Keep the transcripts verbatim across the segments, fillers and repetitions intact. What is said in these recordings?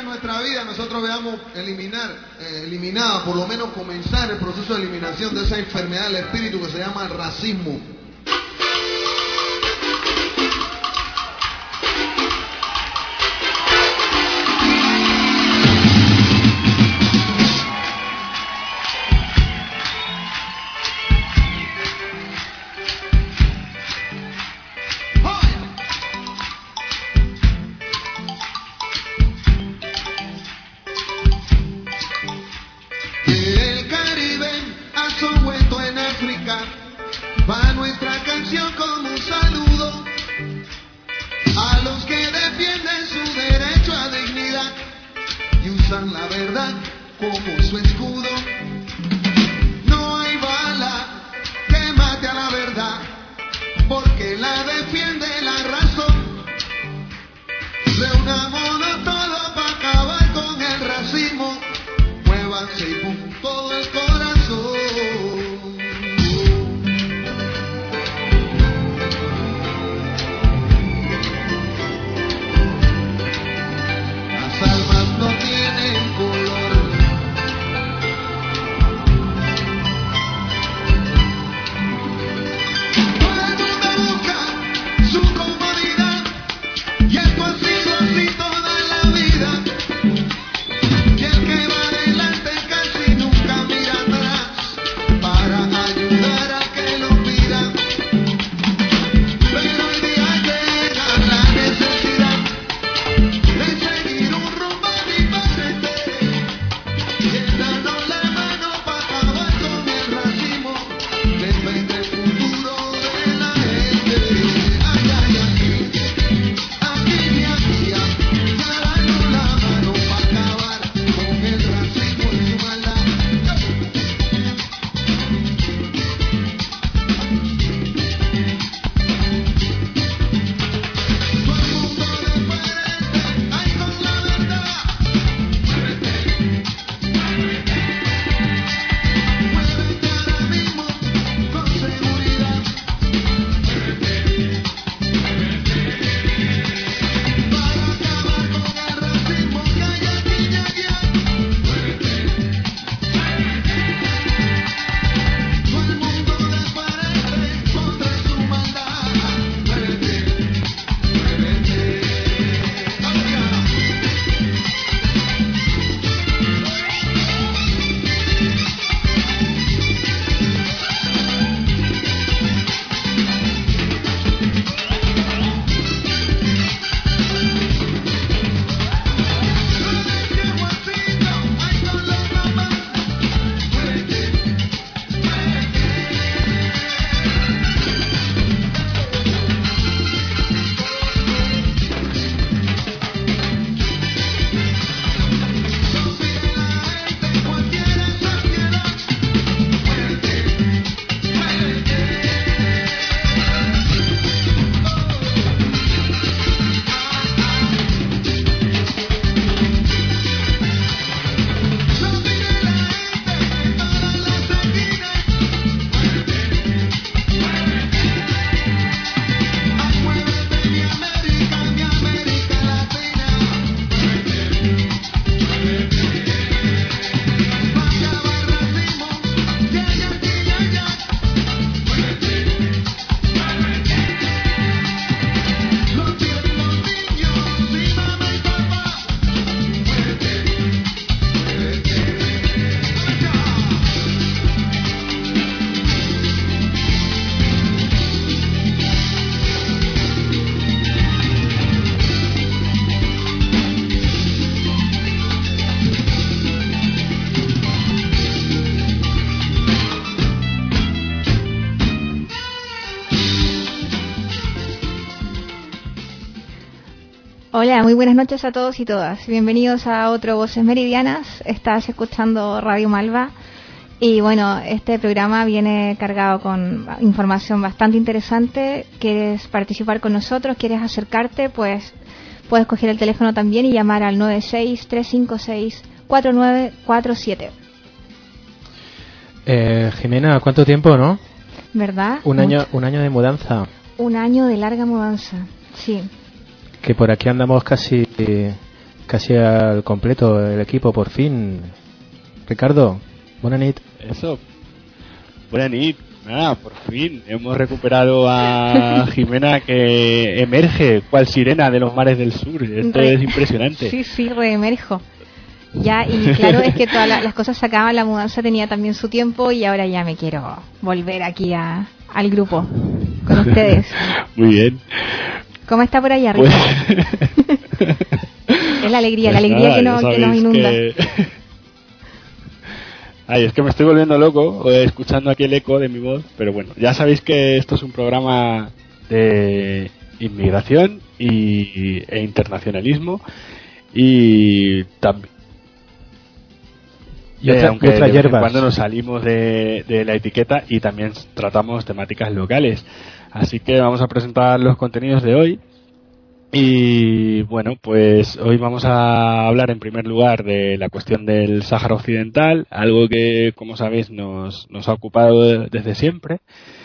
en nuestra vida nosotros veamos eliminar, eh, eliminada, por lo menos comenzar el proceso de eliminación de esa enfermedad del espíritu que se llama el racismo. Va nuestra canción como un saludo a los que defienden su derecho a dignidad y usan la verdad como su escudo. No hay bala que mate a la verdad porque la defiende la razón. Reunámonos todos para acabar con el racismo. Muévanse y pum todo el corazón. No tienen color. Todo el mundo busca su comodidad y esto ha sido así toda la vida. Y el que va adelante casi nunca mira atrás para ayudar a que lo pidan. Pero hoy día llega la necesidad de seguir un rumbo. Hola, muy buenas noches a todos y todas. Bienvenidos a otro Voces Meridianas. Estás escuchando Radio Malva. Y bueno, este programa viene cargado con información bastante interesante. ¿Quieres participar con nosotros? ¿Quieres acercarte? Pues puedes coger el teléfono también y llamar al nueve seis, tres cinco seis, cuatro nueve cuatro siete. Eh, Jimena, ¿cuánto tiempo, no? ¿Verdad? Un año, un año de mudanza. Un año de larga mudanza, sí. Que por aquí andamos casi casi al completo el equipo, por fin. Ricardo, buena nit. Eso, buena nit. Nada, por fin hemos recuperado a Jimena, que emerge cual sirena de los mares del sur. Esto Re- es impresionante. Sí, sí, reemerjo. Ya, y claro, es que todas la, las cosas se acaban, la mudanza tenía también su tiempo y ahora ya me quiero volver aquí a, al grupo con ustedes. Muy bien. ¿Cómo está por ahí arriba? Pues... es la alegría, pues la alegría nada, que, no, que nos inunda. Que... Ay, es que me estoy volviendo loco escuchando aquí el eco de mi voz, pero bueno, ya sabéis que esto es un programa de inmigración y, e internacionalismo y también y otra, eh, aunque y otra de vez en hierbas. Cuando nos salimos de, de la etiqueta y también tratamos temáticas locales, así que vamos a presentar los contenidos de hoy. Y bueno, pues hoy vamos a hablar en primer lugar de la cuestión del Sáhara Occidental, algo que, como sabéis, nos, nos ha ocupado desde siempre.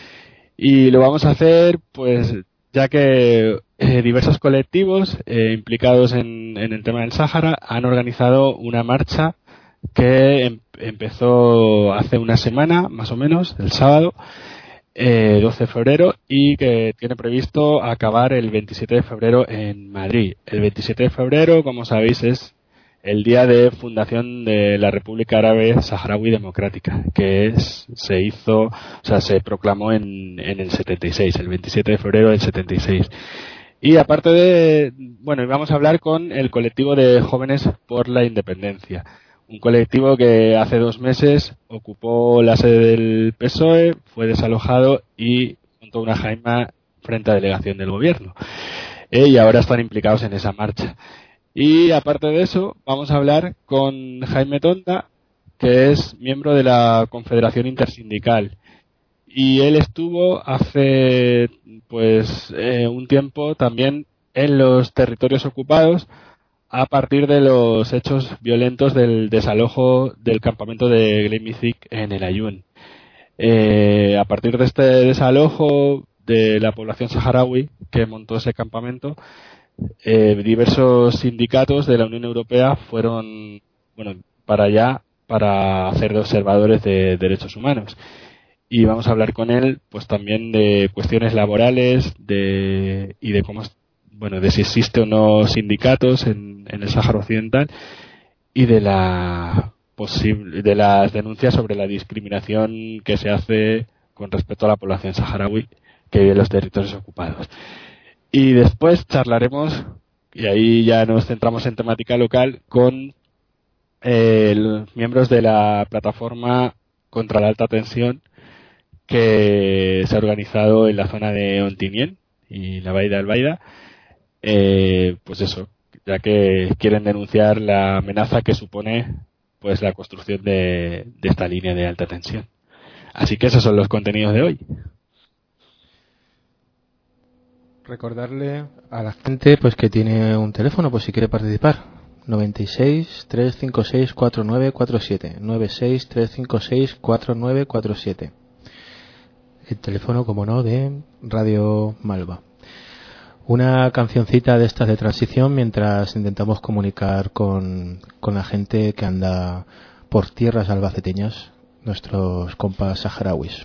Y lo vamos a hacer, pues, ya que eh, diversos colectivos eh, implicados en, en el tema del Sáhara han organizado una marcha que em, empezó hace una semana, más o menos, el sábado, Eh, doce de febrero, y que tiene previsto acabar el veintisiete de febrero en Madrid. El veintisiete de febrero, como sabéis, es el día de fundación de la República Árabe Saharaui Democrática, que es, se hizo, o sea, se proclamó en, en el setenta y seis, el veintisiete de febrero del setenta y seis. Y aparte de, bueno, vamos a hablar con el colectivo de Jóvenes por la Independencia. Un colectivo que hace dos meses ocupó la sede del P S O E, fue desalojado y montó una jaima frente a la delegación del gobierno. Eh, y ahora están implicados en esa marcha. Y aparte de eso, vamos a hablar con Jaime Tonda, que es miembro de la Confederación Intersindical. Y él estuvo hace pues eh, un tiempo también en los territorios ocupados, a partir de los hechos violentos del desalojo del campamento de Gleimizik en el Ayun. Eh, a partir de este desalojo de la población saharaui que montó ese campamento, eh, diversos sindicatos de la Unión Europea fueron, bueno, para allá para hacer de observadores de derechos humanos. Y vamos a hablar con él, pues también de cuestiones laborales, de y de cómo bueno, de si existe o no sindicatos en, en el Sáhara Occidental, y de la posible, de las denuncias sobre la discriminación que se hace con respecto a la población saharaui que vive en los territorios ocupados. Y después charlaremos, y ahí ya nos centramos en temática local, con eh, los miembros de la plataforma contra la alta tensión que se ha organizado en la zona de Ontinyent y la Baida Albaida. Eh, pues eso, ya que quieren denunciar la amenaza que supone pues la construcción de, de esta línea de alta tensión. Así que esos son los contenidos de hoy. Recordarle a la gente pues que tiene un teléfono, pues si quiere participar. noventa y seis, trescientos cincuenta y seis, cuarenta y nueve cuarenta y siete. noventa y seis, trescientos cincuenta y seis, cuarenta y nueve cuarenta y siete. El teléfono, como no, de Radio Malva. Una cancioncita de estas de transición mientras intentamos comunicar con, con la gente que anda por tierras albaceteñas, nuestros compas saharauis.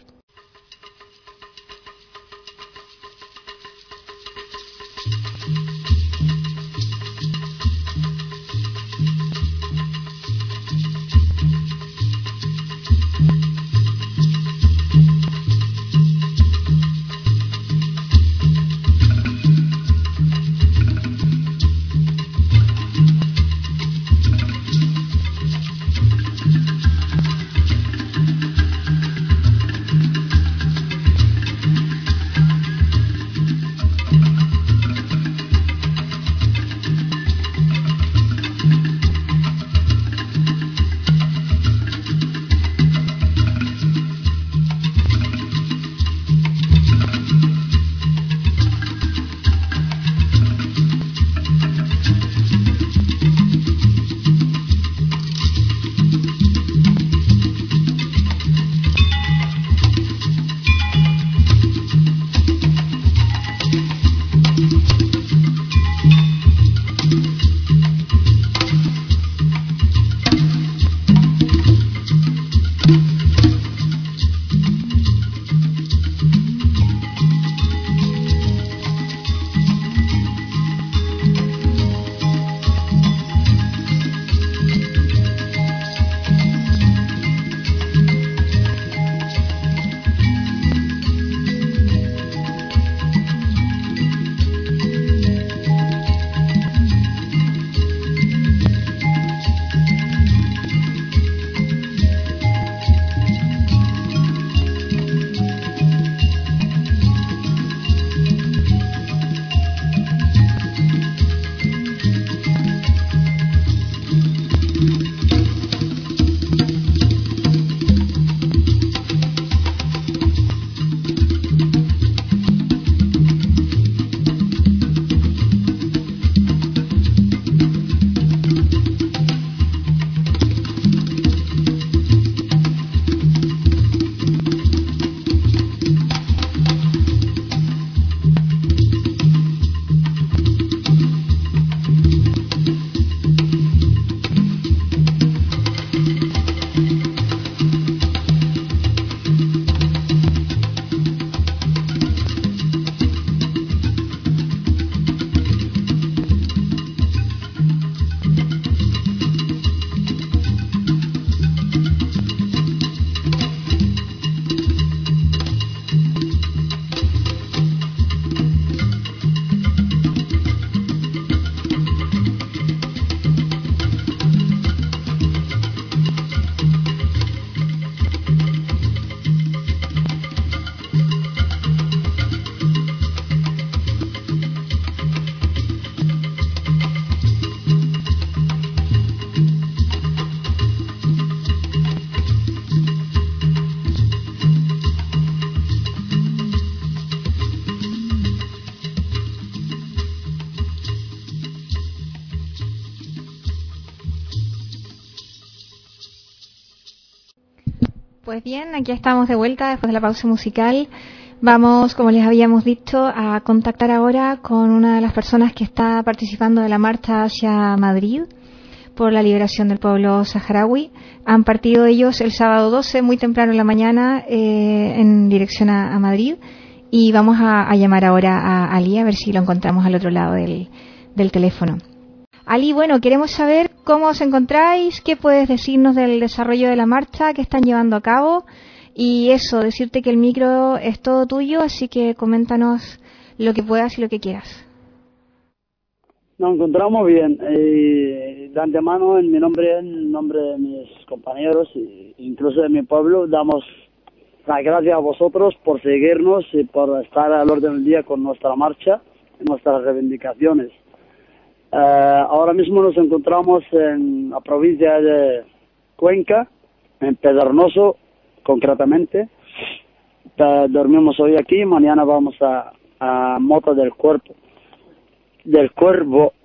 Pues bien, aquí estamos de vuelta después de la pausa musical. Vamos, como les habíamos dicho, a contactar ahora con una de las personas que está participando de la marcha hacia Madrid por la liberación del pueblo saharaui. Han partido ellos el sábado doce, muy temprano en la mañana, eh, en dirección a, a Madrid. Y vamos a, a llamar ahora a Ali a ver si lo encontramos al otro lado del, del teléfono. Ali, bueno, queremos saber cómo os encontráis, qué puedes decirnos del desarrollo de la marcha que están llevando a cabo. Y eso, decirte que el micro es todo tuyo, así que coméntanos lo que puedas y lo que quieras. Nos encontramos bien. Eh, de antemano, en mi nombre, en nombre de mis compañeros, e incluso de mi pueblo, damos las gracias a vosotros por seguirnos y por estar al orden del día con nuestra marcha y nuestras reivindicaciones. Eh, ahora mismo nos encontramos en la provincia de Cuenca, en Pedronoso, concretamente. Eh, dormimos hoy aquí, mañana vamos a, a Mota del Cuerpo. del Cuervo.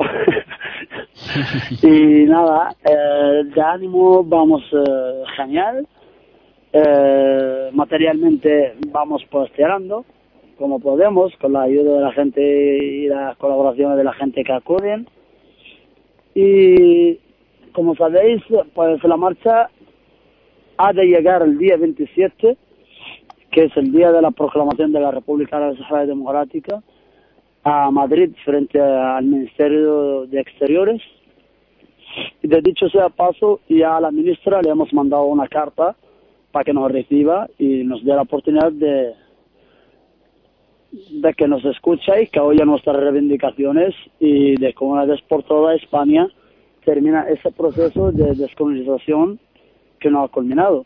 Y nada, eh, de ánimo vamos eh, genial. Eh, materialmente vamos posterando como podemos, con la ayuda de la gente y las colaboraciones de la gente que acuden. Y como sabéis, pues la marcha ha de llegar el día veintisiete, que es el día de la proclamación de la República Árabe Saharaui Democrática, a Madrid, frente al Ministerio de Exteriores. Y de dicho sea paso, ya a la ministra le hemos mandado una carta para que nos reciba y nos dé la oportunidad de, de que nos escuche y que oiga nuestras reivindicaciones, y de que una vez por toda España termina ese proceso de descolonización que no ha culminado.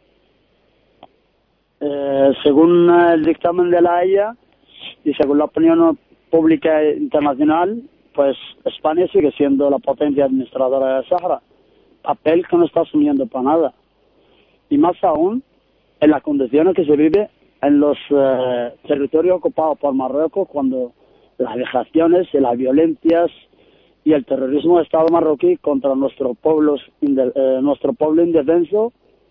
Eh, según el dictamen de la Haya y según la opinión pública internacional, pues España sigue siendo la potencia administradora del Sahara, papel que no está asumiendo para nada, y más aún en las condiciones que se vive en los eh, territorios ocupados por Marruecos, cuando las vejaciones y las violencias y el terrorismo del Estado marroquí contra nuestro pueblo, eh, nuestro pueblo indefenso,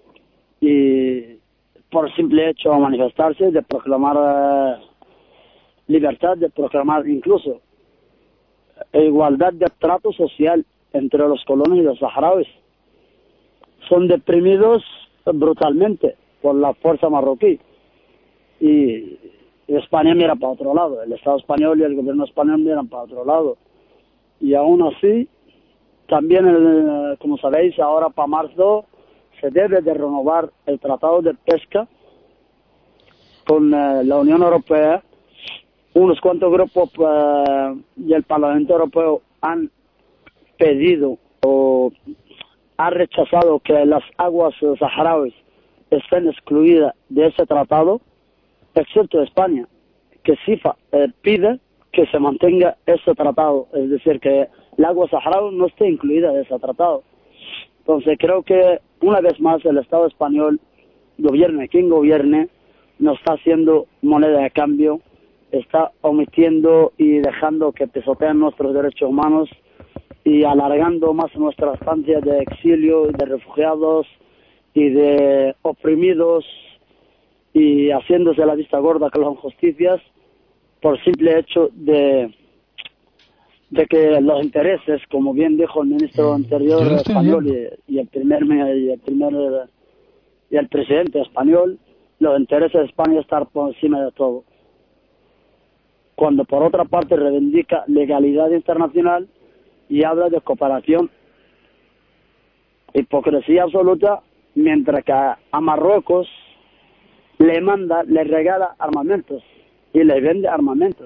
y por el simple hecho de manifestarse, de proclamar eh, libertad, de proclamar incluso igualdad de trato social entre los colonos y los saharauis, son deprimidos brutalmente por la fuerza marroquí. Y España mira para otro lado, el Estado español y el gobierno español miran para otro lado. Y aún así, también, el, como sabéis, ahora para marzo se debe de renovar el Tratado de Pesca con eh, la Unión Europea. Unos cuantos grupos eh, y el Parlamento Europeo han pedido o han rechazado que las aguas saharauis estén excluidas de ese tratado, excepto España, que sí eh, pide que se mantenga ese tratado, es decir, que el agua saharaui no esté incluida en ese tratado. Entonces creo que una vez más el Estado español, gobierne quien gobierne, no está haciendo moneda de cambio, está omitiendo y dejando que pisoteen nuestros derechos humanos y alargando más nuestra estancia de exilio, de refugiados y de oprimidos, y haciéndose la vista gorda con las injusticias por simple hecho de de que los intereses, como bien dijo el ministro anterior español y, y el primer y el primer y el presidente español, los intereses de España están por encima de todo, cuando por otra parte reivindica legalidad internacional y habla de cooperación. Hipocresía absoluta, mientras que a, a Marruecos le manda, le regala armamentos y le vende armamentos.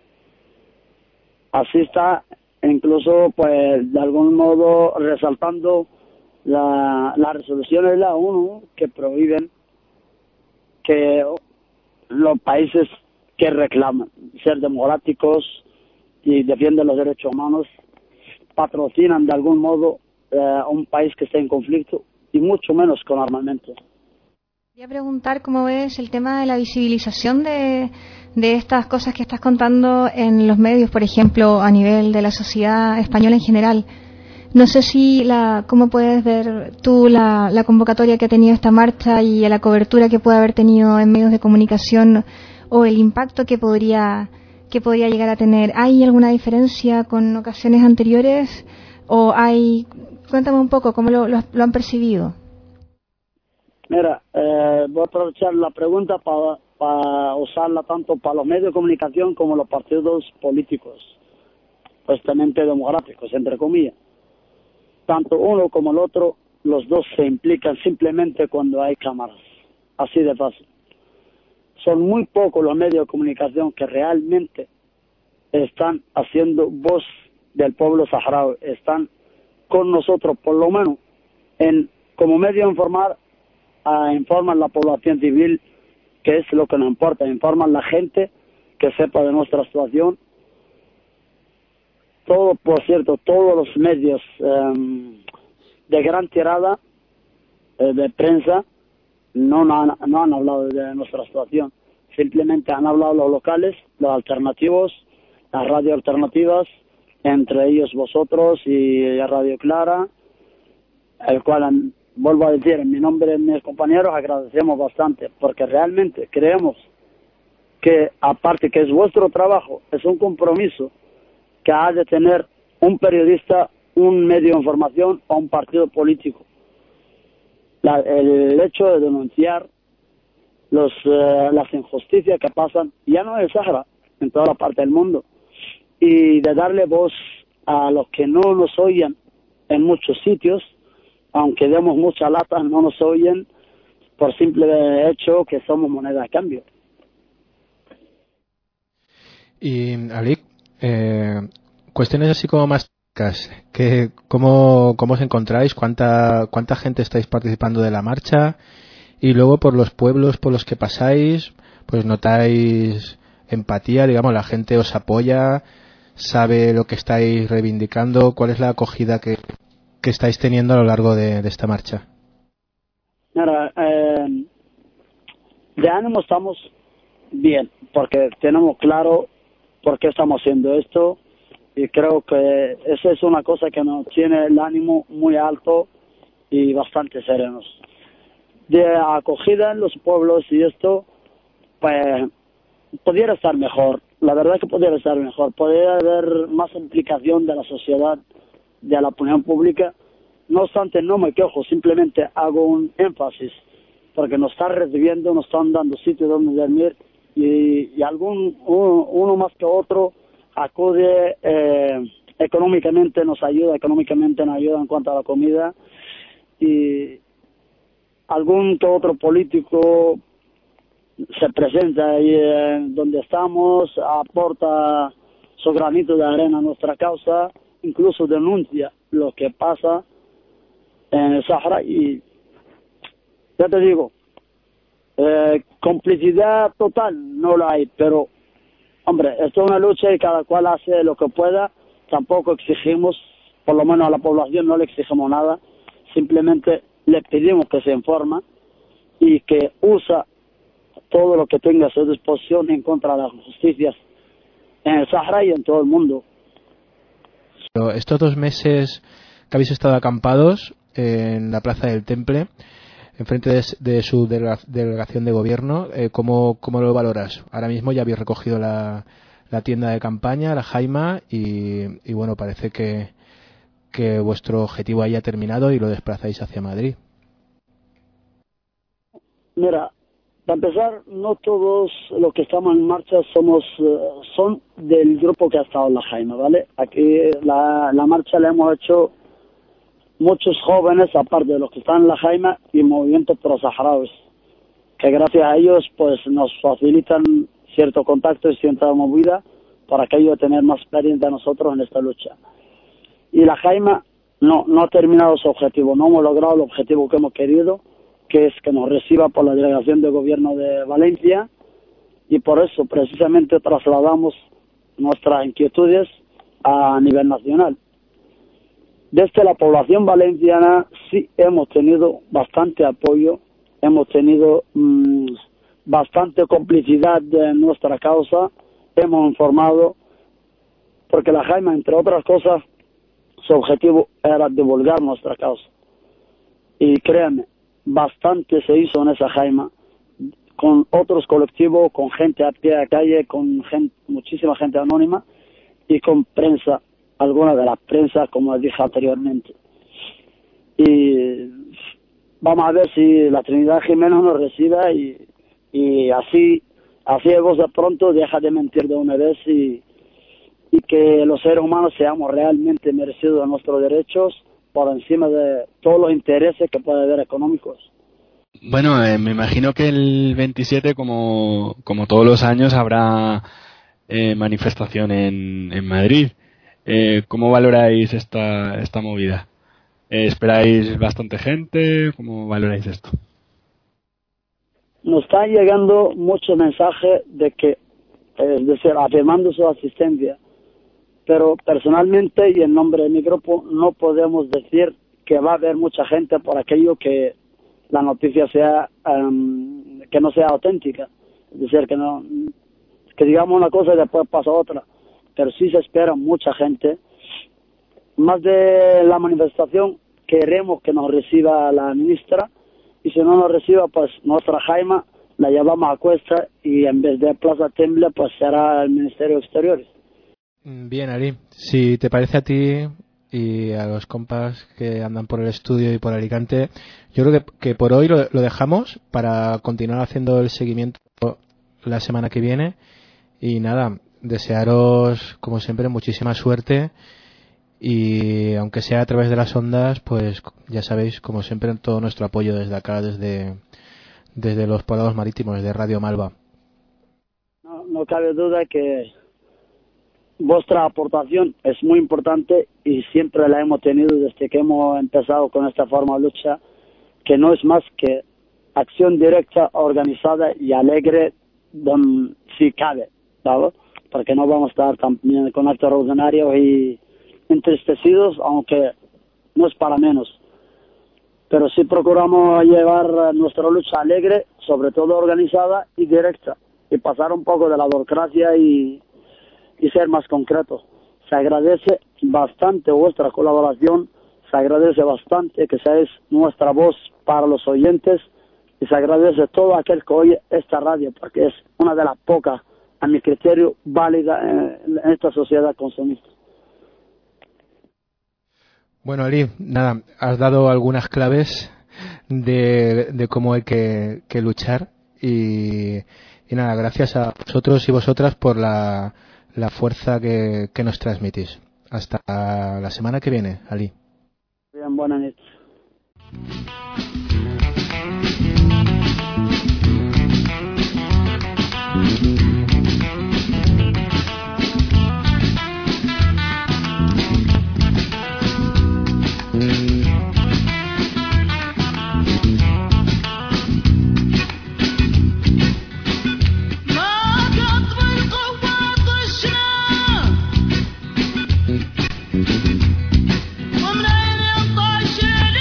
Así está, incluso pues de algún modo resaltando la, las resoluciones de la ONU que prohíben que los países que reclaman ser democráticos y defienden los derechos humanos patrocinan de algún modo eh, a un país que esté en conflicto, y mucho menos con armamento. Quería preguntar cómo ves el tema de la visibilización de, de estas cosas que estás contando en los medios, por ejemplo, a nivel de la sociedad española en general. No sé si la, cómo puedes ver tú la, la convocatoria que ha tenido esta marcha y la cobertura que puede haber tenido en medios de comunicación o el impacto que podría que podría llegar a tener. ¿Hay alguna diferencia con ocasiones anteriores o hay? Cuéntame un poco cómo lo, lo, lo han percibido. Mira, eh, voy a aprovechar la pregunta para pa usarla tanto para los medios de comunicación como los partidos políticos, supuestamente democráticos, entre comillas. Tanto uno como el otro, los dos se implican simplemente cuando hay cámaras. Así de fácil. Son muy pocos los medios de comunicación que realmente están haciendo voz del pueblo saharaui. Están con nosotros, por lo menos, en como medio de informar, a informar la población civil, que es lo que nos importa, informar a la gente que sepa de nuestra situación. Todo, por cierto, todos los medios um, de gran tirada eh, de prensa no, no, han, no han hablado de nuestra situación. Simplemente han hablado los locales, los alternativos, las radio alternativas, entre ellos vosotros y Radio Clara, el cual, han, vuelvo a decir, en mi nombre y mis compañeros, agradecemos bastante, porque realmente creemos que, aparte que es vuestro trabajo, es un compromiso que ha de tener un periodista, un medio de información o un partido político. La, el hecho de denunciar los, uh, las injusticias que pasan, ya no en el Sahara, en toda la parte del mundo, y de darle voz a los que no nos oyen en muchos sitios, aunque demos mucha lata, no nos oyen por simple hecho que somos moneda de cambio. Y, Ali, eh, cuestiones así como más que cómo, cómo os encontráis, cuánta cuánta gente estáis participando de la marcha, y luego por los pueblos por los que pasáis, pues notáis empatía, digamos, la gente os apoya, sabe lo que estáis reivindicando. ¿Cuál es la acogida que, que estáis teniendo a lo largo de, de esta marcha? Mira, eh, de ánimo estamos bien, porque tenemos claro por qué estamos haciendo esto, y creo que esa es una cosa que nos tiene el ánimo muy alto y bastante serenos. De acogida en los pueblos y esto, pues pudiera estar mejor. La verdad es que pudiera estar mejor. Podría haber más implicación de la sociedad, de la opinión pública. No obstante, no me quejo, simplemente hago un énfasis, porque nos están recibiendo, nos están dando sitio donde dormir, y, y algún uno, uno más que otro acude eh, económicamente, nos ayuda, económicamente nos ayuda en cuanto a la comida, y algún que otro político se presenta ahí eh, donde estamos, aporta su granito de arena a nuestra causa, incluso denuncia lo que pasa en el Sahara. Y ya te digo, eh, complicidad total no la hay, pero hombre, esto es una lucha y cada cual hace lo que pueda. Tampoco exigimos, por lo menos a la población no le exigimos nada, simplemente le pedimos que se informa y que usa todo lo que tenga a su disposición en contra de las justicias en el Sahara y en todo el mundo. Estos dos meses que habéis estado acampados en la Plaza del Temple, enfrente de, de su delegación de gobierno, eh, ¿cómo, ¿cómo lo valoras? Ahora mismo ya habéis recogido la, la tienda de campaña, la Jaima, y, y bueno, parece que, que vuestro objetivo haya terminado y lo desplazáis hacia Madrid. Mira, para empezar, no todos los que estamos en marcha somos uh, son del grupo que ha estado en la Jaima, ¿vale? Aquí la, la marcha la hemos hecho muchos jóvenes, aparte de los que están en la Jaima, y movimientos pro saharauis, que gracias a ellos pues nos facilitan cierto contacto y cierta movida para que ellos tener más experiencia nosotros en esta lucha. Y la Jaima no, no ha terminado su objetivo, no hemos logrado el objetivo que hemos querido, que es que nos reciba por la delegación de gobierno de Valencia, y por eso precisamente trasladamos nuestras inquietudes a nivel nacional. Desde la población valenciana sí hemos tenido bastante apoyo, hemos tenido mmm, bastante complicidad de nuestra causa, hemos informado, porque la Jaima, entre otras cosas, su objetivo era divulgar nuestra causa. Y créanme, bastante se hizo en esa jaima, con otros colectivos, con gente a pie de calle, con gente, muchísima gente anónima y con prensa, alguna de las prensas, como dije anteriormente. Y vamos a ver si la Trinidad Jiménez nos reciba y, y así, así de vos de pronto deja de mentir de una vez y, y que los seres humanos seamos realmente merecidos de nuestros derechos por encima de todos los intereses que puede haber económicos. Bueno, eh, me imagino que el veintisiete, como, como todos los años, habrá eh, manifestación en, en Madrid. Eh, ¿Cómo valoráis esta, esta movida? Eh, ¿Esperáis bastante gente? ¿Cómo valoráis esto? Nos están llegando muchos mensajes de que, es decir, afirmando su asistencia, pero personalmente y en nombre de mi grupo no podemos decir que va a haber mucha gente por aquello que la noticia sea um, que no sea auténtica, es decir, que no que digamos una cosa y después pasa otra, pero sí se espera mucha gente. Más de la manifestación queremos que nos reciba la ministra y si no nos reciba, pues nuestra jaima la llevamos a Cuesta y en vez de Plaza Temble pues será el Ministerio de Exteriores. Bien, Ali, si te parece a ti y a los compas que andan por el estudio y por Alicante, yo creo que, que por hoy lo, lo dejamos para continuar haciendo el seguimiento la semana que viene y nada, desearos como siempre muchísima suerte y aunque sea a través de las ondas, pues ya sabéis, como siempre, todo nuestro apoyo desde acá, desde, desde los poblados marítimos, desde Radio Malva. No, no cabe duda que vuestra aportación es muy importante y siempre la hemos tenido desde que hemos empezado con esta forma de lucha, que no es más que acción directa, organizada y alegre, don, si cabe, ¿sabes? Porque no vamos a estar también con actos revolucionarios y entristecidos, aunque no es para menos. Pero sí procuramos llevar nuestra lucha alegre, sobre todo organizada y directa, y pasar un poco de la burocracia y y ser más concreto. Se agradece bastante vuestra colaboración, se agradece bastante que seáis nuestra voz para los oyentes y se agradece todo aquel que oye esta radio porque es una de las pocas, a mi criterio, válida en esta sociedad consumista. Bueno, Ali, nada, has dado algunas claves de, de cómo hay que, que luchar y, y nada, gracias a vosotros y vosotras por la la fuerza que, que nos transmitís. Hasta la semana que viene, Ali. Bien, buenas noches. ومنين الطاشر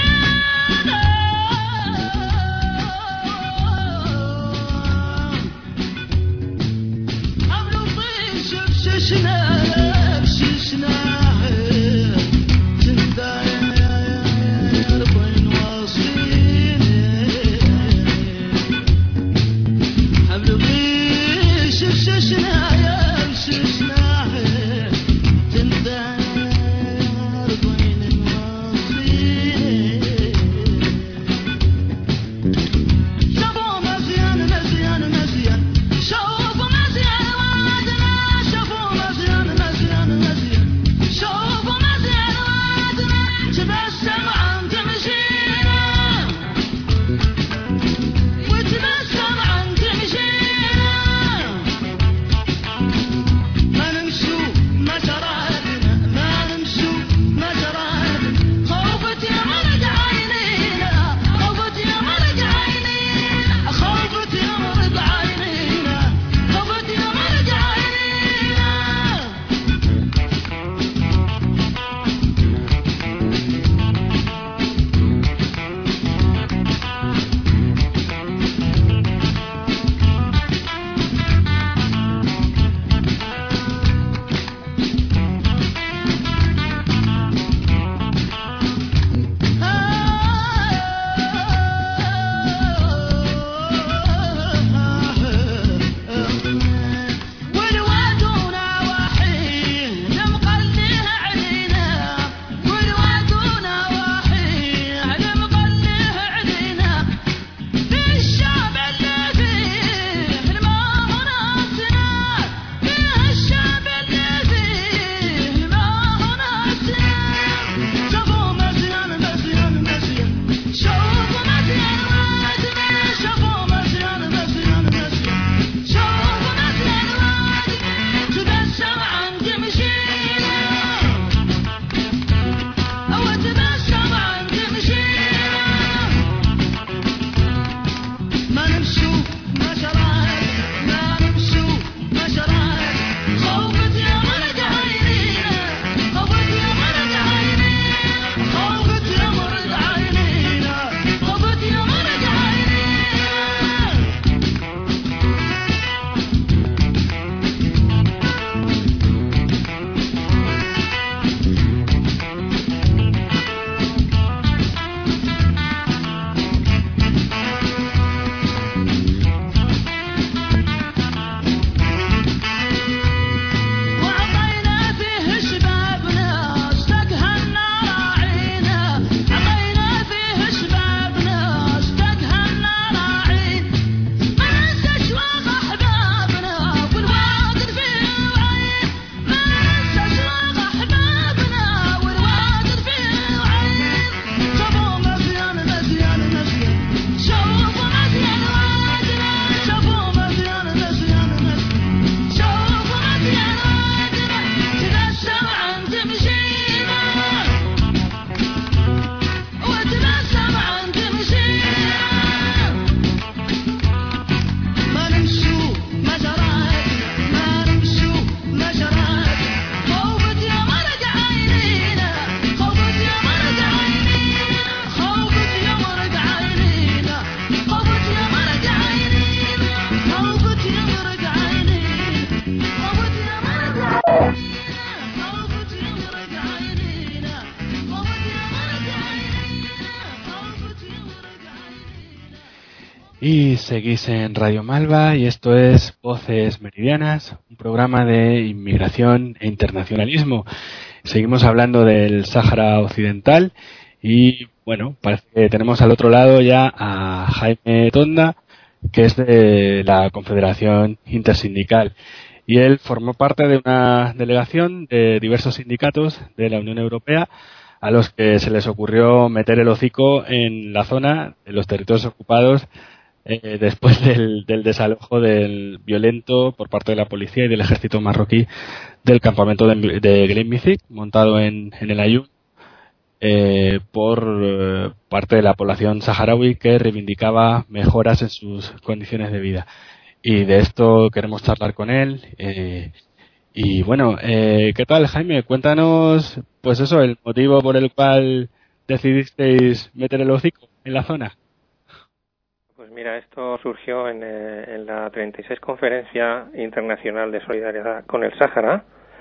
Y seguís en Radio Malva y esto es Voces Meridianas, un programa de inmigración e internacionalismo. Seguimos hablando del Sáhara Occidental y bueno, parece que tenemos al otro lado ya a Jaime Tonda, que es de la Confederación Intersindical. Y él formó parte de una delegación de diversos sindicatos de la Unión Europea a los que se les ocurrió meter el hocico en la zona de los territorios ocupados eh, después del, del desalojo del violento por parte de la policía y del ejército marroquí del campamento de, de Glein Mizik, montado en, en el Ayun, eh, por eh, parte de la población saharaui que reivindicaba mejoras en sus condiciones de vida. Y de esto queremos charlar con él. Eh, y bueno, eh, ¿qué tal, Jaime? Cuéntanos, pues eso, el motivo por el cual decidisteis meter el hocico en la zona. Pues mira, esto surgió en, eh, en la treinta y seis Conferencia Internacional de Solidaridad con el Sáhara,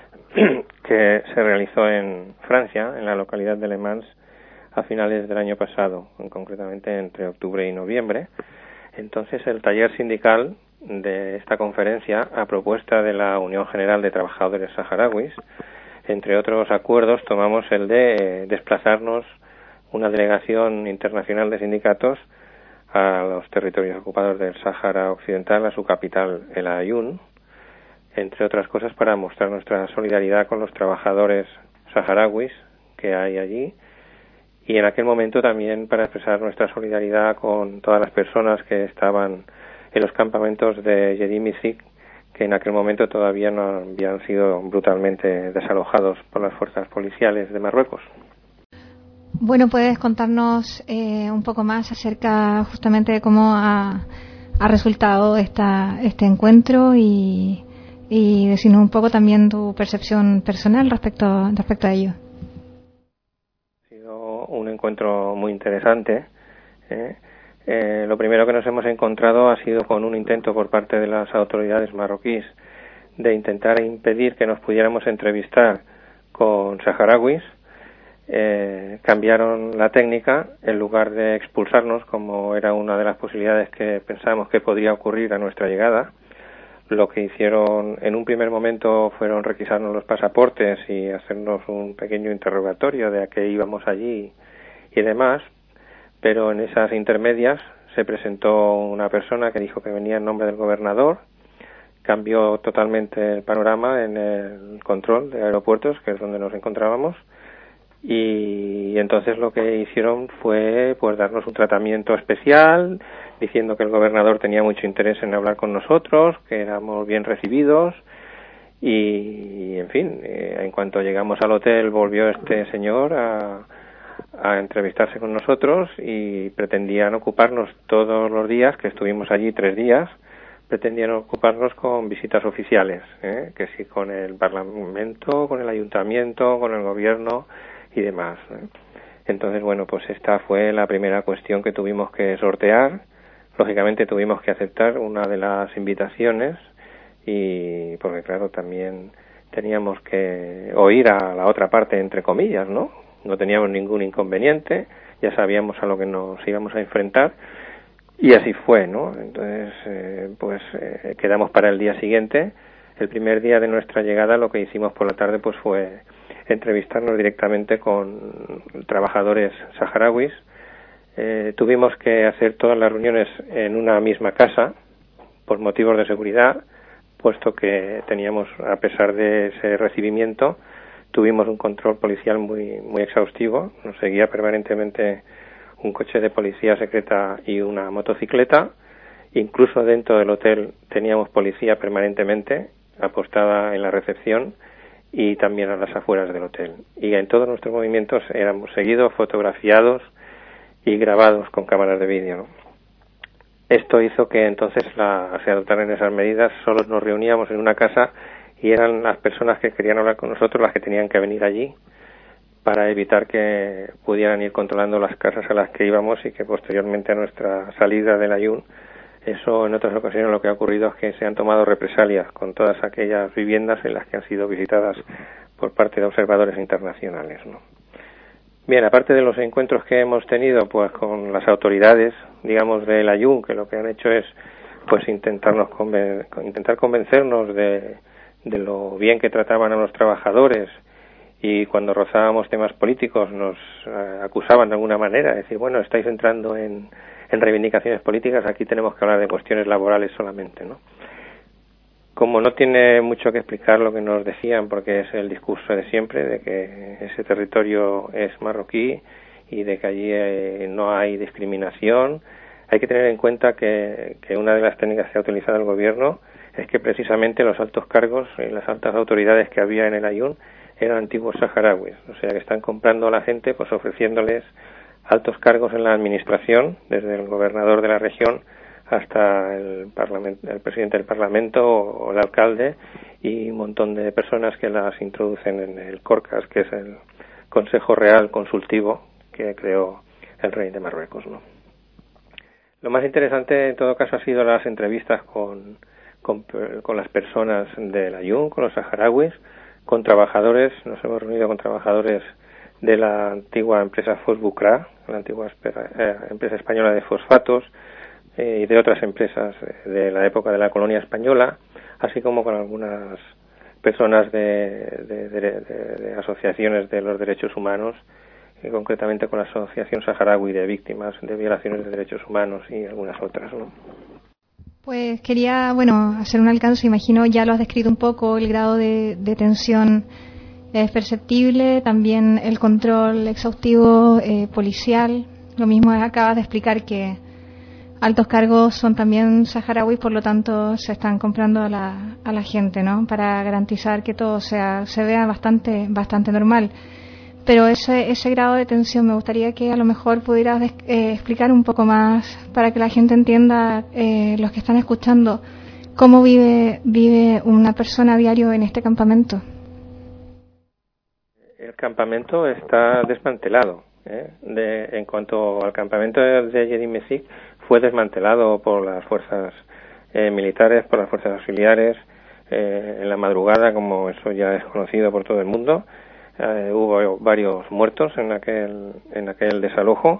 que se realizó en Francia, en la localidad de Le Mans, a finales del año pasado, concretamente entre octubre y noviembre. Entonces, el taller sindical de esta conferencia, a propuesta de la Unión General de Trabajadores Saharauis, entre otros acuerdos, tomamos el de eh, desplazarnos una delegación internacional de sindicatos a los territorios ocupados del Sáhara Occidental, a su capital, el Ayun, entre otras cosas para mostrar nuestra solidaridad con los trabajadores saharauis que hay allí, y en aquel momento también para expresar nuestra solidaridad con todas las personas que estaban en los campamentos de Glein Mizik, que en aquel momento todavía no habían sido brutalmente desalojados por las fuerzas policiales de Marruecos. Bueno, ¿puedes contarnos eh, un poco más acerca justamente de cómo ha, ha resultado esta, este encuentro y, y decirnos un poco también tu percepción personal respecto, respecto a ello? Ha sido un encuentro muy interesante. ¿eh? Eh, lo primero que nos hemos encontrado ha sido con un intento por parte de las autoridades marroquíes de intentar impedir que nos pudiéramos entrevistar con saharauis. Eh, cambiaron la técnica, en lugar de expulsarnos, como era una de las posibilidades que pensábamos que podría ocurrir a nuestra llegada. Lo que hicieron en un primer momento fueron requisarnos los pasaportes y hacernos un pequeño interrogatorio de a qué íbamos allí y demás, pero en esas intermedias se presentó una persona que dijo que venía en nombre del gobernador, cambió totalmente el panorama en el control de aeropuertos, que es donde nos encontrábamos, y entonces lo que hicieron fue pues darnos un tratamiento especial, diciendo que el gobernador tenía mucho interés en hablar con nosotros, que éramos bien recibidos, y en fin, eh, en cuanto llegamos al hotel volvió este señor a, a entrevistarse con nosotros y pretendían ocuparnos todos los días, que estuvimos allí tres días, pretendían ocuparnos con visitas oficiales, ¿eh? que sí, con el Parlamento, con el Ayuntamiento, con el Gobierno y demás. ¿eh? Entonces, bueno, pues esta fue la primera cuestión que tuvimos que sortear. Lógicamente tuvimos que aceptar una de las invitaciones y, porque claro, también teníamos que oír a la otra parte, entre comillas, ¿no? No teníamos ningún inconveniente, ya sabíamos a lo que nos íbamos a enfrentar y así fue, ¿no? Entonces, eh, pues eh, quedamos para el día siguiente. El primer día de nuestra llegada lo que hicimos por la tarde pues fue entrevistarnos directamente con trabajadores saharauis. Eh, tuvimos que hacer todas las reuniones en una misma casa por motivos de seguridad, puesto que teníamos, a pesar de ese recibimiento, tuvimos un control policial muy muy exhaustivo. Nos seguía permanentemente un coche de policía secreta y una motocicleta. Incluso dentro del hotel teníamos policía permanentemente apostada en la recepción y también a las afueras del hotel. Y en todos nuestros movimientos éramos seguidos, fotografiados y grabados con cámaras de vídeo, ¿no? Esto hizo que entonces la, se adoptaran esas medidas. Solo nos reuníamos en una casa y eran las personas que querían hablar con nosotros las que tenían que venir allí para evitar que pudieran ir controlando las casas a las que íbamos y que posteriormente a nuestra salida del Ayun, eso en otras ocasiones lo que ha ocurrido es que se han tomado represalias con todas aquellas viviendas en las que han sido visitadas por parte de observadores internacionales, ¿no? Bien, aparte de los encuentros que hemos tenido pues con las autoridades, digamos, del Ayun, que lo que han hecho es pues intentarnos conven- intentar convencernos de, de lo bien que trataban a los trabajadores, y cuando rozábamos temas políticos nos eh, acusaban de alguna manera, de decir, bueno, estáis entrando en, en reivindicaciones políticas, aquí tenemos que hablar de cuestiones laborales solamente, ¿no? Como no tiene mucho que explicar lo que nos decían, porque es el discurso de siempre, de que ese territorio es marroquí y de que allí eh, no hay discriminación, hay que tener en cuenta que, que una de las técnicas que ha utilizado el gobierno es que precisamente los altos cargos y las altas autoridades que había en el Ayun eran antiguos saharauis, o sea que están comprando a la gente pues ofreciéndoles altos cargos en la administración, desde el gobernador de la región hasta el, parlamento, el presidente del Parlamento o el alcalde, y un montón de personas que las introducen en el Corcas, que es el Consejo Real Consultivo que creó el rey de Marruecos, ¿no? Lo más interesante en todo caso ha sido las entrevistas con, con, con las personas del Ayun, con los saharauis, con trabajadores. Nos hemos reunido con trabajadores de la antigua empresa Fosbucra, la antigua eh, empresa española de fosfatos, eh, y de otras empresas de la época de la colonia española, así como con algunas personas de, de, de, de, de asociaciones de los derechos humanos, y concretamente con la Asociación Saharaui de Víctimas de Violaciones de Derechos Humanos y algunas otras, ¿no? Pues quería, bueno, hacer un alcance. Imagino ya lo has descrito un poco, el grado de, de tensión es perceptible, también el control exhaustivo eh, policial. Lo mismo acabas de explicar, que altos cargos son también saharauis, por lo tanto se están comprando a la, a la gente, ¿no? Para garantizar que todo sea, se vea bastante, bastante normal. Pero ese, ese grado de tensión me gustaría que a lo mejor pudieras eh, explicar un poco más para que la gente entienda, eh, los que están escuchando, cómo vive, vive una persona a diario en este campamento. El campamento está desmantelado. ¿eh? De, en cuanto al campamento de Yedi Mesik, fue desmantelado por las fuerzas eh, militares, por las fuerzas auxiliares, eh, en la madrugada, como eso ya es conocido por todo el mundo. Uh, hubo varios muertos en aquel en aquel desalojo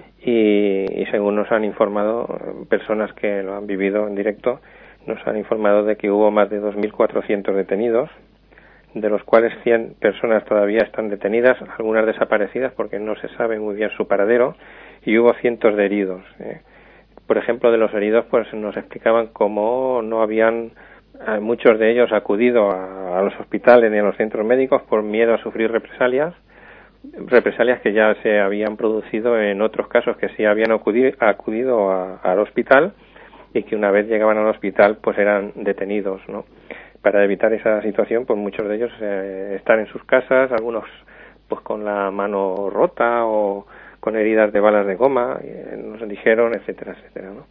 y, y según nos han informado personas que lo han vivido en directo, nos han informado de que hubo más de dos mil cuatrocientos detenidos, de los cuales cien personas todavía están detenidas, algunas desaparecidas porque no se sabe muy bien su paradero, y hubo cientos de heridos. ¿eh? Por ejemplo, de los heridos pues nos explicaban cómo no habían muchos de ellos acudido a, a los hospitales y a los centros médicos por miedo a sufrir represalias, represalias que ya se habían producido en otros casos que sí habían acudido, acudido a, al hospital, y que una vez llegaban al hospital pues eran detenidos, ¿no? Para evitar esa situación, pues muchos de ellos eh, están en sus casas, algunos pues con la mano rota o con heridas de balas de goma, eh, nos dijeron, etcétera, etcétera, ¿no?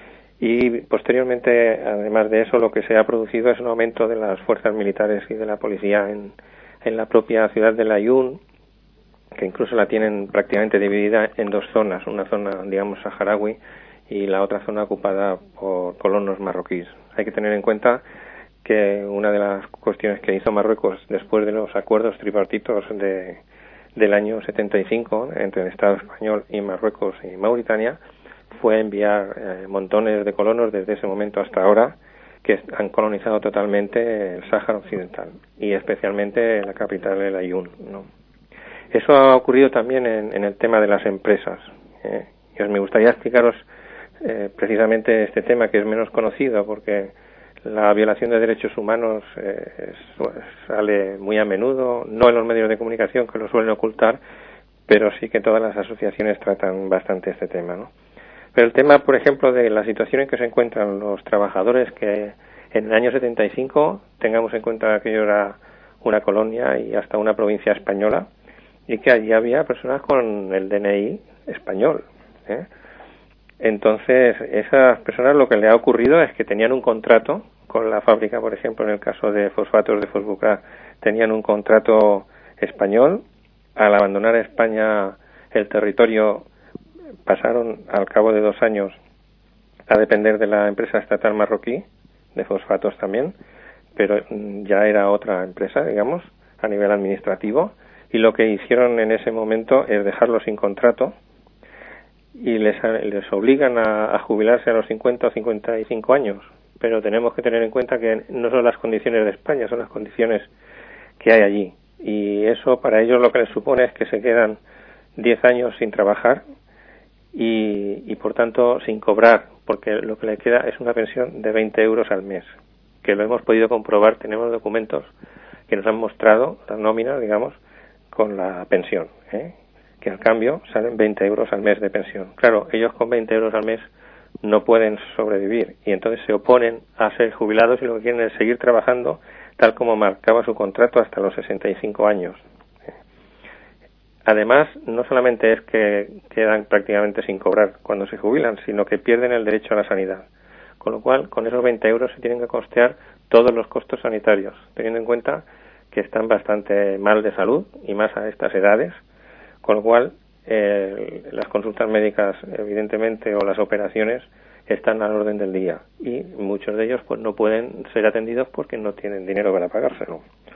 Y posteriormente, además de eso, lo que se ha producido es un aumento de las fuerzas militares y de la policía en, en la propia ciudad de Ayun, que incluso la tienen prácticamente dividida en dos zonas, una zona, digamos, saharaui y la otra zona ocupada por colonos marroquíes. Hay que tener en cuenta que una de las cuestiones que hizo Marruecos después de los acuerdos tripartitos de, del año setenta y cinco entre el Estado español y Marruecos y Mauritania fue enviar eh, montones de colonos desde ese momento hasta ahora, que han colonizado totalmente el Sáhara Occidental y especialmente la capital, el Ayun, ¿no? Eso ha ocurrido también en, en el tema de las empresas. ¿eh? Y os me gustaría explicaros eh, precisamente este tema, que es menos conocido, porque la violación de derechos humanos eh, es, pues, sale muy a menudo, no en los medios de comunicación, que lo suelen ocultar, pero sí que todas las asociaciones tratan bastante este tema, ¿no? Pero el tema, por ejemplo, de la situación en que se encuentran los trabajadores, que en el año setenta y cinco, tengamos en cuenta que aquello era una colonia y hasta una provincia española, y que allí había personas con el D N I español. ¿eh? Entonces, esas personas, lo que le ha ocurrido es que tenían un contrato con la fábrica, por ejemplo, en el caso de fosfatos de Fosbucra, tenían un contrato español. Al abandonar España el territorio, pasaron al cabo de dos años a depender de la empresa estatal marroquí, de fosfatos también, pero ya era otra empresa, digamos, a nivel administrativo, y lo que hicieron en ese momento es dejarlos sin contrato y les, les obligan a, a jubilarse a los cincuenta o cincuenta y cinco años. Pero tenemos que tener en cuenta que no son las condiciones de España, son las condiciones que hay allí. Y eso para ellos lo que les supone es que se quedan diez años sin trabajar y, y por tanto sin cobrar, porque lo que le queda es una pensión de veinte euros al mes, que lo hemos podido comprobar, tenemos documentos que nos han mostrado las nóminas, digamos, con la pensión, ¿eh? que al cambio salen veinte euros al mes de pensión. Claro, ellos con veinte euros al mes no pueden sobrevivir y entonces se oponen a ser jubilados y lo que quieren es seguir trabajando tal como marcaba su contrato hasta los sesenta y cinco años. Además, no solamente es que quedan prácticamente sin cobrar cuando se jubilan, sino que pierden el derecho a la sanidad. Con lo cual, con esos veinte euros se tienen que costear todos los costos sanitarios, teniendo en cuenta que están bastante mal de salud y más a estas edades, con lo cual eh, las consultas médicas, evidentemente, o las operaciones están al orden del día y muchos de ellos pues no pueden ser atendidos porque no tienen dinero para pagárselo.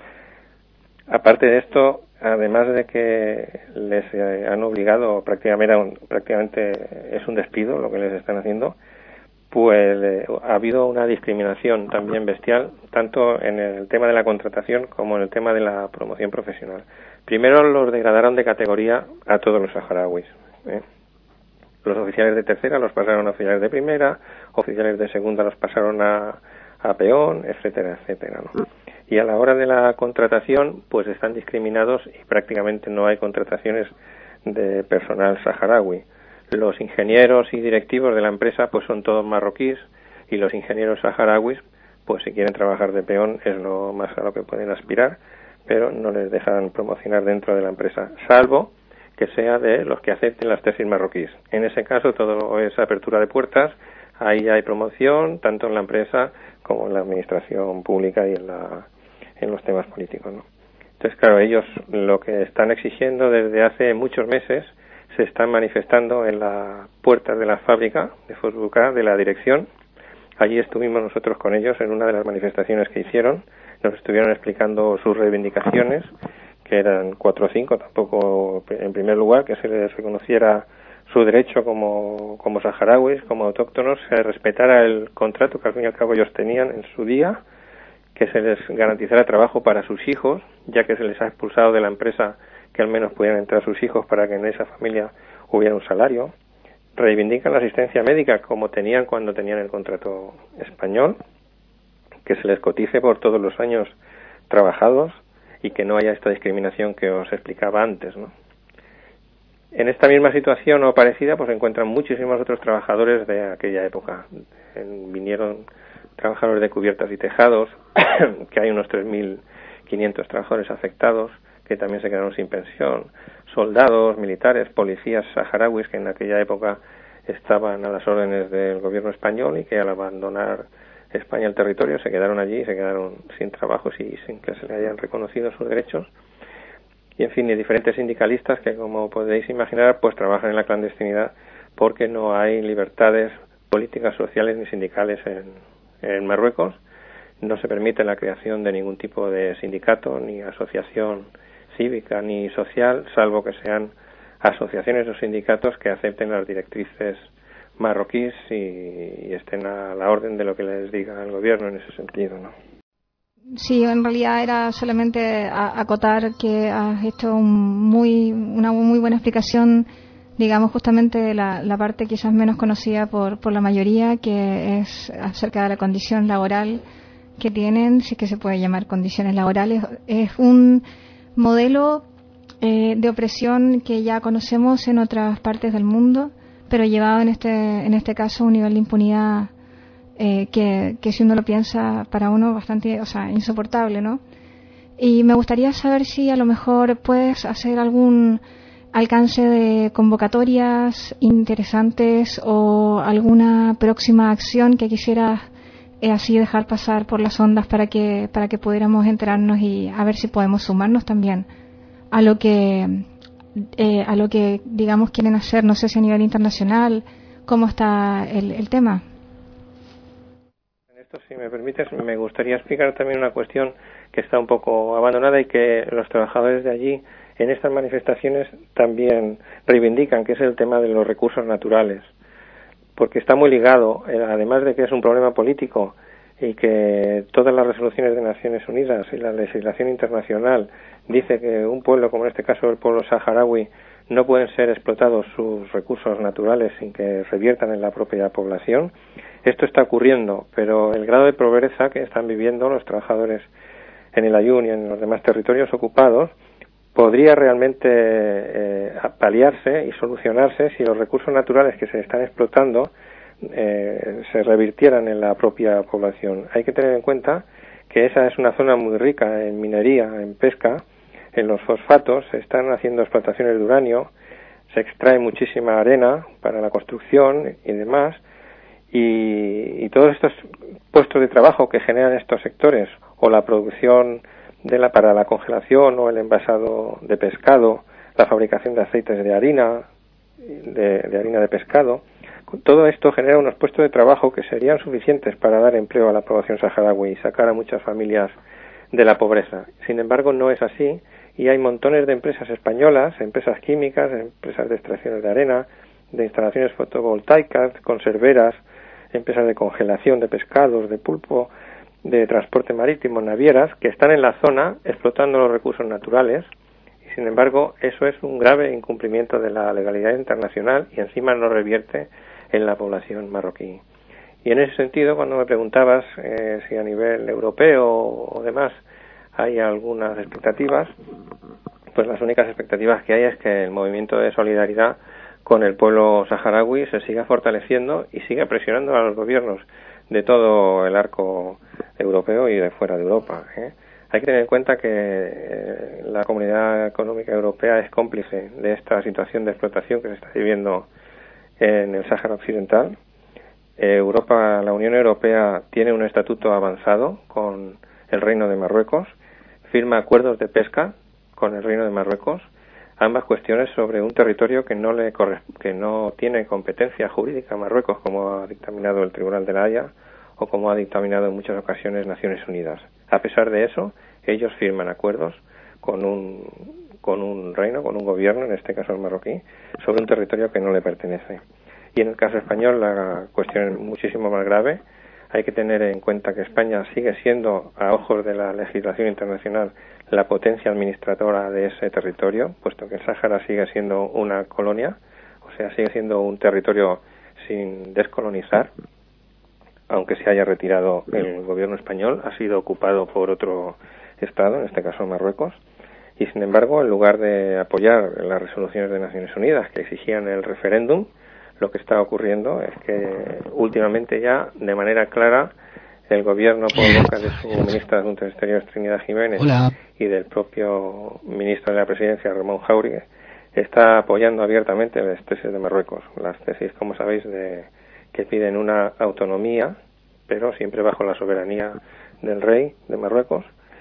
Aparte de esto, además de que les eh, han obligado prácticamente, prácticamente es un despido lo que les están haciendo, pues eh, ha habido una discriminación también bestial, tanto en el tema de la contratación como en el tema de la promoción profesional. Primero los degradaron de categoría a todos los saharauis. ¿eh? Los oficiales de tercera los pasaron a oficiales de primera, oficiales de segunda los pasaron a, a peón, etcétera, etcétera, ¿no? Y a la hora de la contratación, pues están discriminados y prácticamente no hay contrataciones de personal saharaui. Los ingenieros y directivos de la empresa pues son todos marroquíes y los ingenieros saharauis, pues si quieren trabajar de peón es lo más a lo que pueden aspirar, pero no les dejan promocionar dentro de la empresa, salvo que sea de los que acepten las tesis marroquíes. En ese caso todo es apertura de puertas, ahí hay promoción tanto en la empresa como en la administración pública y en, la, en los temas políticos, ¿no? Entonces, claro, ellos lo que están exigiendo desde hace muchos meses se están manifestando en las puertas de la fábrica de Fosbuca, de la dirección. Allí estuvimos nosotros con ellos en una de las manifestaciones que hicieron, nos estuvieron explicando sus reivindicaciones, que eran cuatro o cinco, tampoco en primer lugar que se les reconociera su derecho como, como saharauis, como autóctonos, se respetara el contrato que al fin y al cabo ellos tenían en su día, que se les garantizara trabajo para sus hijos, ya que se les ha expulsado de la empresa, que al menos pudieran entrar sus hijos para que en esa familia hubiera un salario. Reivindican la asistencia médica como tenían cuando tenían el contrato español, que se les cotice por todos los años trabajados y que no haya esta discriminación que os explicaba antes, ¿no? En esta misma situación o parecida pues se encuentran muchísimos otros trabajadores de aquella época. En, vinieron trabajadores de cubiertas y tejados, que hay unos tres mil quinientos trabajadores afectados, que también se quedaron sin pensión, soldados, militares, policías saharauis que en aquella época estaban a las órdenes del gobierno español y que al abandonar España el territorio se quedaron allí, se quedaron sin trabajos y sin que se le hayan reconocido sus derechos. Y en fin, y diferentes sindicalistas que, como podéis imaginar, pues trabajan en la clandestinidad porque no hay libertades políticas, sociales ni sindicales en, en Marruecos. No se permite la creación de ningún tipo de sindicato ni asociación cívica ni social, salvo que sean asociaciones o sindicatos que acepten las directrices marroquíes y, y estén a la orden de lo que les diga el gobierno en ese sentido, ¿no? Sí, en realidad era solamente acotar que has hecho un muy, una muy buena explicación, digamos, justamente de la, la parte quizás menos conocida por, por la mayoría, que es acerca de la condición laboral que tienen, si es que se puede llamar condiciones laborales. Es un modelo eh, de opresión que ya conocemos en otras partes del mundo, pero llevado en este, en este caso a un nivel de impunidad Eh, que, que si uno lo piensa para uno bastante, o sea, insoportable, ¿no? Y me gustaría saber si a lo mejor puedes hacer algún alcance de convocatorias interesantes o alguna próxima acción que quisieras eh, así dejar pasar por las ondas para que para que pudiéramos enterarnos y a ver si podemos sumarnos también a lo que eh, a lo que digamos quieren hacer, no sé si a nivel internacional, cómo está el, el tema. Si me permites, me gustaría explicar también una cuestión que está un poco abandonada y que los trabajadores de allí en estas manifestaciones también reivindican, que es el tema de los recursos naturales, porque está muy ligado, eh, además de que es un problema político y que todas las resoluciones de Naciones Unidas y la legislación internacional dice que un pueblo, como en este caso el pueblo saharaui, no pueden ser explotados sus recursos naturales sin que reviertan en la propia población. Esto está ocurriendo, pero el grado de pobreza que están viviendo los trabajadores en el Ayun y en los demás territorios ocupados podría realmente eh, paliarse y solucionarse si los recursos naturales que se están explotando eh, se revirtieran en la propia población. Hay que tener en cuenta que esa es una zona muy rica en minería, en pesca, en los fosfatos, se están haciendo explotaciones de uranio, se extrae muchísima arena para la construcción y demás, y, y todos estos puestos de trabajo que generan estos sectores, o la producción de la para la congelación o el envasado de pescado, la fabricación de aceites de harina, de, de harina de pescado, todo esto genera unos puestos de trabajo que serían suficientes para dar empleo a la población saharaui y sacar a muchas familias de la pobreza. Sin embargo, no es así, y hay montones de empresas españolas, empresas químicas, empresas de extracciones de arena, de instalaciones fotovoltaicas, conserveras, empresas de congelación de pescados, de pulpo, de transporte marítimo, navieras, que están en la zona explotando los recursos naturales, y sin embargo eso es un grave incumplimiento de la legalidad internacional y encima no revierte en la población marroquí. Y en ese sentido, cuando me preguntabas eh, si a nivel europeo o demás hay algunas expectativas, pues las únicas expectativas que hay es que el movimiento de solidaridad con el pueblo saharaui se siga fortaleciendo y siga presionando a los gobiernos de todo el arco europeo y de fuera de Europa, ¿eh? Hay que tener en cuenta que eh, la Comunidad Económica Europea es cómplice de esta situación de explotación que se está viviendo en el Sáhara Occidental. Eh, Europa, la Unión Europea tiene un estatuto avanzado con el Reino de Marruecos, firma acuerdos de pesca con el Reino de Marruecos, ambas cuestiones sobre un territorio que no le corre, que no tiene competencia jurídica a Marruecos, como ha dictaminado el Tribunal de la Haya o como ha dictaminado en muchas ocasiones Naciones Unidas. A pesar de eso, ellos firman acuerdos con un con un reino, con un gobierno, en este caso el marroquí, sobre un territorio que no le pertenece. Y en el caso español la cuestión es muchísimo más grave. Hay que tener en cuenta que España sigue siendo, a ojos de la legislación internacional, la potencia administradora de ese territorio, puesto que el Sáhara sigue siendo una colonia, o sea, sigue siendo un territorio sin descolonizar, aunque se haya retirado el gobierno español, ha sido ocupado por otro Estado, en este caso Marruecos, y sin embargo, en lugar de apoyar las resoluciones de Naciones Unidas que exigían el referéndum, lo que está ocurriendo es que últimamente ya, de manera clara, el gobierno, por boca de su ministra de Asuntos Exteriores, Trinidad Jiménez, Hola. y del propio ministro de la Presidencia, Ramón Jáuregui, está apoyando abiertamente las tesis de Marruecos. Las tesis, como sabéis, de que piden una autonomía, pero siempre bajo la soberanía del rey de Marruecos,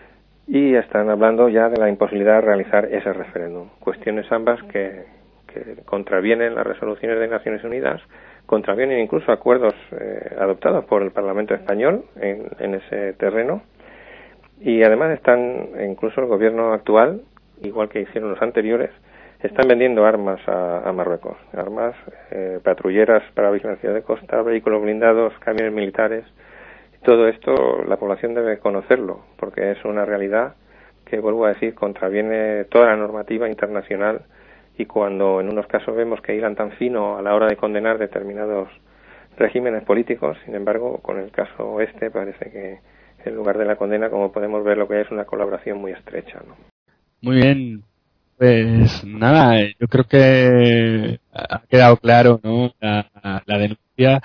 y están hablando ya de la imposibilidad de realizar ese referéndum. Cuestiones ambas que, que contravienen las resoluciones de Naciones Unidas, contravienen incluso acuerdos eh, adoptados por el Parlamento español en, en ese terreno, y además están, incluso el gobierno actual, igual que hicieron los anteriores, están vendiendo armas a, a Marruecos, armas, eh, patrulleras para vigilancia de costa, vehículos blindados, camiones militares. Todo esto la población debe conocerlo, porque es una realidad que, vuelvo a decir, contraviene toda la normativa internacional, y cuando en unos casos vemos que hilan tan fino a la hora de condenar determinados regímenes políticos, sin embargo, con el caso este parece que en lugar de la condena, como podemos ver, lo que es una colaboración muy estrecha, ¿no? Muy bien. Pues nada, yo creo que ha quedado claro, ¿no? La, la denuncia,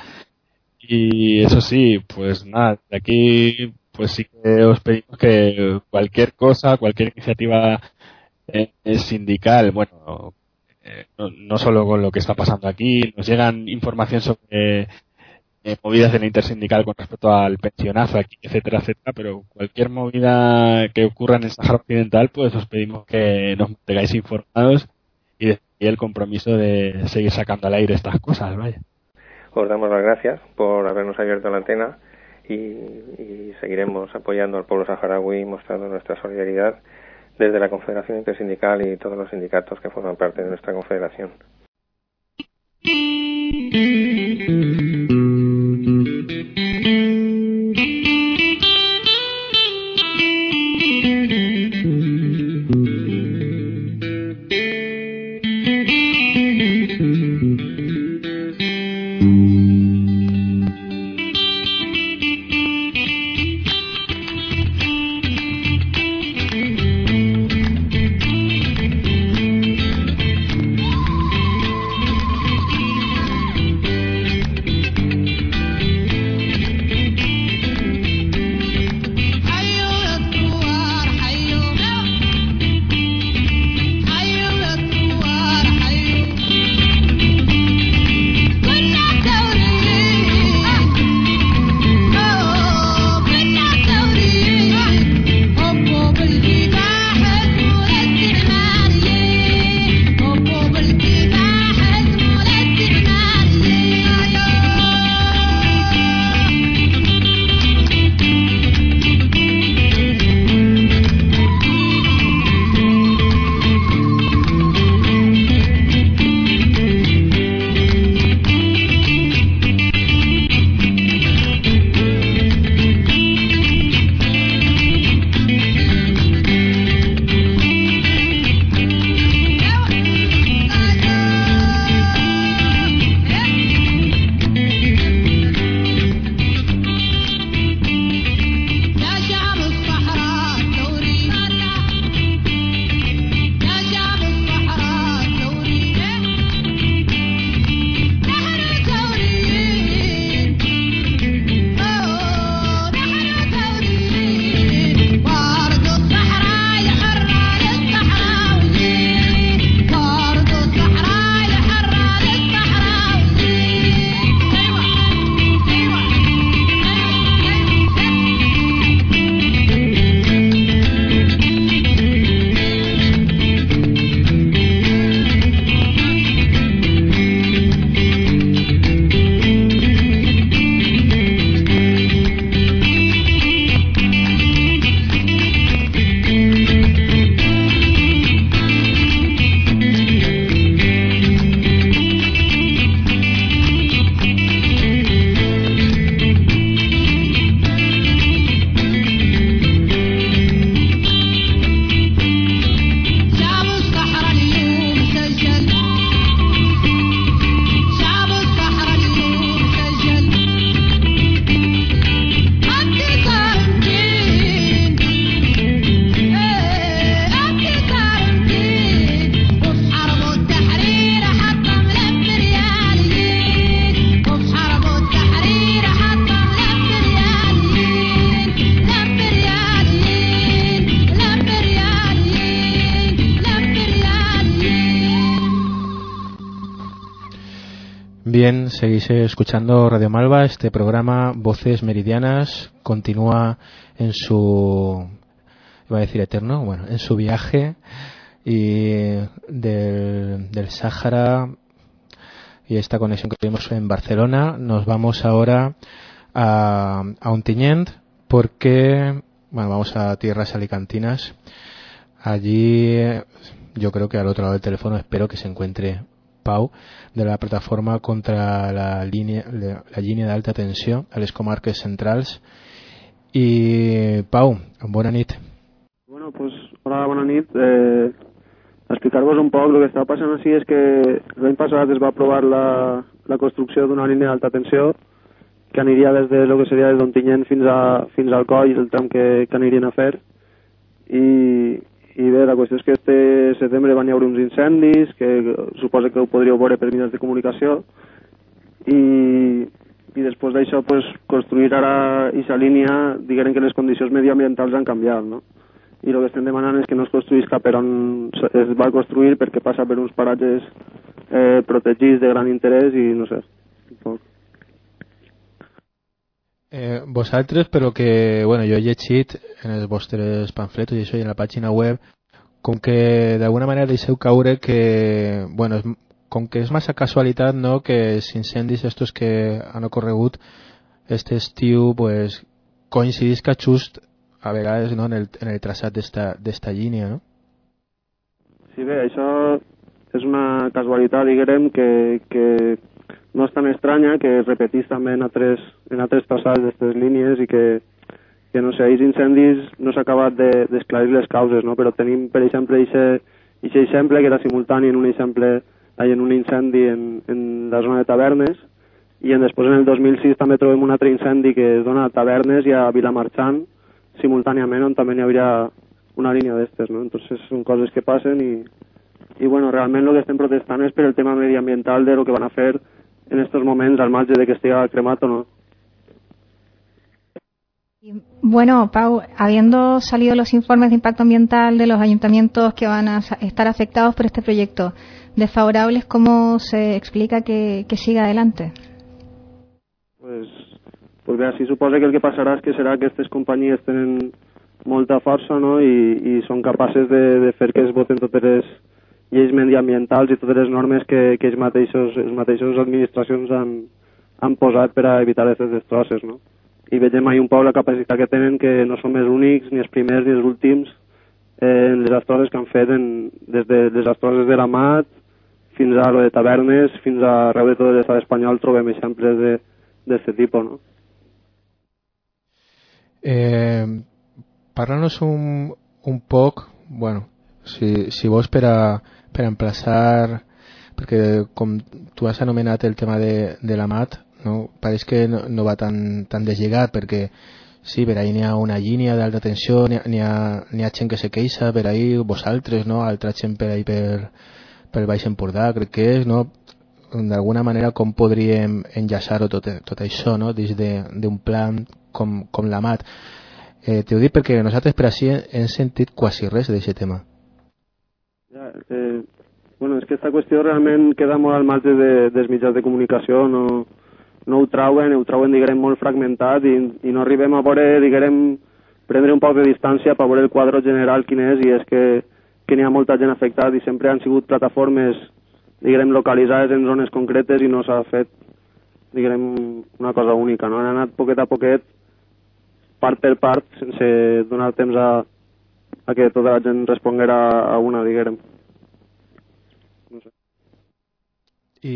y eso sí, pues nada, de aquí pues sí que os pedimos que cualquier cosa, cualquier iniciativa eh, sindical, bueno, eh, no, no solo con lo que está pasando aquí, nos llegan información sobre eh, movidas de la intersindical con respecto al pensionazo aquí, etcétera, etcétera, pero cualquier movida que ocurra en el Sáhara Occidental, pues os pedimos que nos mantengáis informados y de el compromiso de seguir sacando al aire estas cosas, vaya. Os damos las gracias por habernos abierto la antena y, y seguiremos apoyando al pueblo saharaui, mostrando nuestra solidaridad desde la Confederación Intersindical y todos los sindicatos que forman parte de nuestra confederación. Bien, seguís escuchando Radio Malva. Este programa Voces Meridianas continúa en su, iba a decir eterno, bueno, en su viaje y del, del Sáhara y esta conexión que tuvimos en Barcelona. Nos vamos ahora a, a Ontinyent porque, bueno, vamos a tierras alicantinas. Allí, yo creo que al otro lado del teléfono espero que se encuentre Pau, de la plataforma contra la línia, la línia d'alta tensió a les comarques centrals. I Pau, bona nit. Bueno, pues hola, bona nit. Eh, explicar-vos un poc, el que està passant així és que l'any passat es va aprovar la, la construcció d'una línia d'alta tensió que aniria des de lo que seria des d'Ontinyent fins, a, fins al Coll, el tram que, que anirien a fer. I, i bé, la qüestió és que este setembre van hi haure uns incendis que suposa que ho podríeu veure per mitjans de comunicació i, i després d'això pues, construir ara aquesta línia, diguem que les condicions medioambientals han canviat, no? I el que estem demanant és que no es construís cap per on es va construir perquè passa per uns paratges eh, protegits de gran interès i no sé, poc. Eh, vosaltres, però que, bueno, jo he llegit en els vostres pamfletos i això i en la pàgina web, com que d'alguna manera deixeu caure que, bueno, com que és massa casualitat, no?, que els incendis estos que han ocorregut este estiu, pues, coincidisca just a vegades, no?, en el, en el traçat d'esta, d'esta línia, no? Sí, bé, això és una casualitat, diguem, que, que no és tan estranya, que es repetís també en altres, en altres traçats d'aquestes línies i que, que no sé, aquests incendis no s'ha acabat d'esclarir de, les causes, no? Però tenim, per exemple, aquest exemple que era simultani en un exemple, en un incendi en, en la zona de Tavernes, i en, després en el dos mil sis també trobem un altre incendi que es dona a Tavernes i a Vilamarxant simultàniament, on també hi hauria una línia d'estes, no? Entonces són coses que passen i, i bueno, realment el que estem protestant és per el tema medioambiental de lo que van a fer en estos moments al marge de que estigui cremat o no. Bueno, Pau, habiendo salido los informes de impacto ambiental de los ayuntamientos que van a estar afectados por este proyecto, desfavorables, ¿cómo se explica que, que siga adelante? Pues, pues bé, així suposa que el que passarà és que serà que aquestes companyies tenen molta força, no? I, i són capaces de, de fer que es voten totes les lleis mediambientals i totes les normes que, que ells mateixos, els mateixos administracions han, han posat per a evitar aquestes destrosses, no? I veiem ahir un poc la capacitat que tenen, que no som els únics, ni els primers ni els últims, eh, en les destrosses que han fet, en, des de les destrosses de la Mat fins a lo de Tavernes, fins a arreu de tot l'estat espanyol trobem exemples d'aquest tipus, no? Eh, Parla'ns un, un poc, bueno, si, si vols per a, per a emplaçar, perquè com tu has anomenat el tema de, de la Mat, no? Pareix que no, no va tan, tan deslligat, perquè sí, per ahí n'hi ha una línia d'alta tensió, n'hi ha, n'hi ha, n'hi ha gent que se queixa per ahí, vosaltres, no? Altra gent per ahí per, per Baix Empordà, crec que és, no? D'alguna manera com podríem enllaçar-ho tot, tot això, no? Des d'un plan com, com la Mat. Eh, T'ho dic perquè nosaltres per així hem sentit quasi res d'aquest tema. Ja, eh, bueno, és que aquesta qüestió realment queda molt al marge de, dels mitjans de comunicació, no, no ho trauen, ho trauen, diguem, molt fragmentat i, i no arribem a veure, diguem, prendre un poc de distància per veure el quadre general quin és, i és que, que n'hi ha molta gent afectada i sempre han sigut plataformes, diguem, localitzades en zones concretes i no s'ha fet, diguem, una cosa única, no? Han anat poquet a poquet, part per part, sense donar temps a, a que tota la gent responguera a una, diguem. No sé. I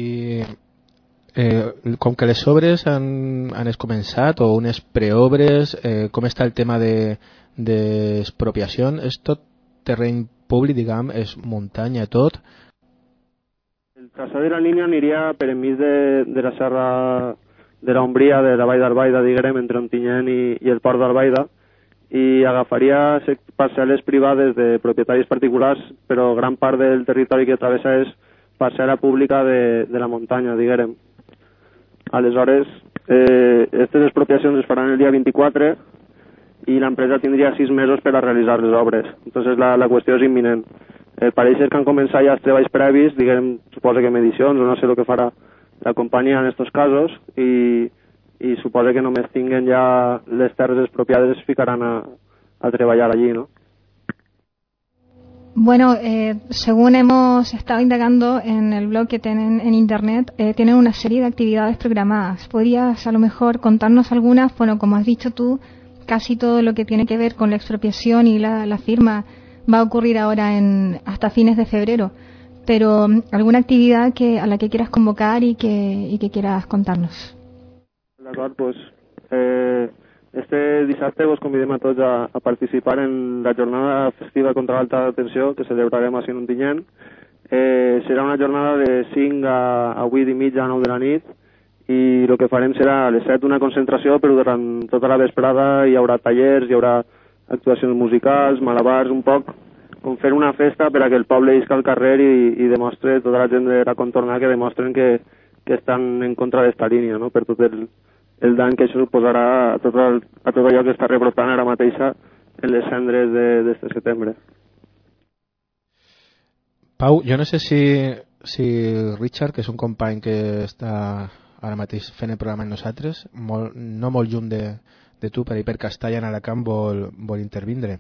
eh, com que les obres han, han començat, o unes preobres, eh, com està el tema de d'expropiació? És tot terreny públic, diguem, és muntanya tot? El traçat de la línia aniria per enmig de, de la serra de la Umbria, de la Vall d'Albaida, diguem, entre Ontinyent i, i el Port d'Albaida, i agafaria parcel·les privades de propietaris particulars, però gran part del territori que travessa és parcel·la pública de, de la muntanya, diguem. Aleshores, eh, aquestes expropiacions es faran el dia vint-i-quatre i l'empresa tindria sis mesos per a realitzar les obres. Entonces la, la qüestió és imminent. Eh, pareix que han començat ja els treballs previs, diguem, suposa que medicions, o no sé el que farà la companyia en aquests casos, i, i suposa que només tinguen ja les terres expropiades es ficaran a, a treballar allí, ¿no? Bueno, eh, según hemos estado indagando en el blog que tienen en internet, eh, tienen una serie de actividades programadas. ¿Podrías a lo mejor contarnos algunas? Bueno, como has dicho tú, casi todo lo que tiene que ver con la expropiación y la, la firma va a ocurrir ahora en hasta fines de febrero. Pero alguna actividad que a la que quieras convocar y que, y que quieras contarnos. D'acord, pues, eh, este dissabte vos convidem a tots a, a participar en la jornada festiva contra l'alta tensió que celebrarem a Ontinyent. Eh, serà una jornada de cinc a, a vuit i mitja a nou de la nit, i el que farem serà a les set una concentració, però durant tota la vesprada hi haurà tallers, hi haurà actuacions musicals, malabars, un poc com fer una festa per a que el poble isca al carrer i, i demostre, tota la gent de la contornada, que demostren que, que estan en contra d'esta línia, no? Per tot el, el dany que això suposarà a tot, el, a tot allò que està rebrotant ara mateixa en les cendres d'este de, setembre. Pau, jo no sé si, si Richard, que és un company que està ara mateix fent el programa amb nosaltres, molt, no molt lluny de, de tu, per ahí per Castalla, en Alacant, vol, vol intervindre.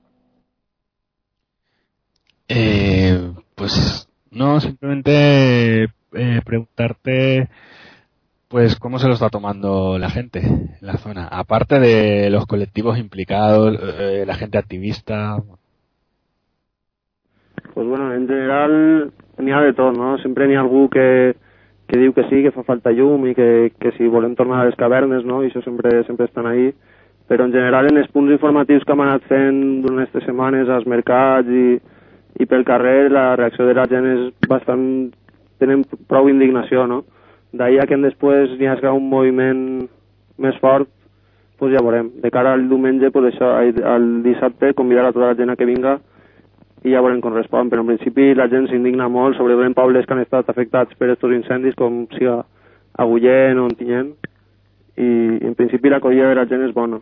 Eh, pues no, simplemente eh, preguntarte pues cómo se lo está tomando la gente en la zona, aparte de los colectivos implicados, eh, la gente activista. Pues bueno, en general n'hi ha de tot, no? Sempre n'hi ha algú que, que diu que sí, que fa falta llum i que, que si volem tornar a les cavernes, no? I això sempre, sempre estan ahí. Però en general en els punts informatius que hem anat fent durant aquestes setmanes als mercats i, i pel carrer, la reacció de la gent és bastant... tenen prou indignació, no? D'ahir a que després n'hi hagi un moviment més fort, pues ja veurem. De cara al diumenge, pues això, al dissabte, convidar a tota la gent a que vinga i ja veurem com respon. Però en principi la gent s'indigna molt, sobretot en pobles que han estat afectats per aquests incendis, com siga Agullent o Ontinyent, i en principi l'acollida de la gent és bona.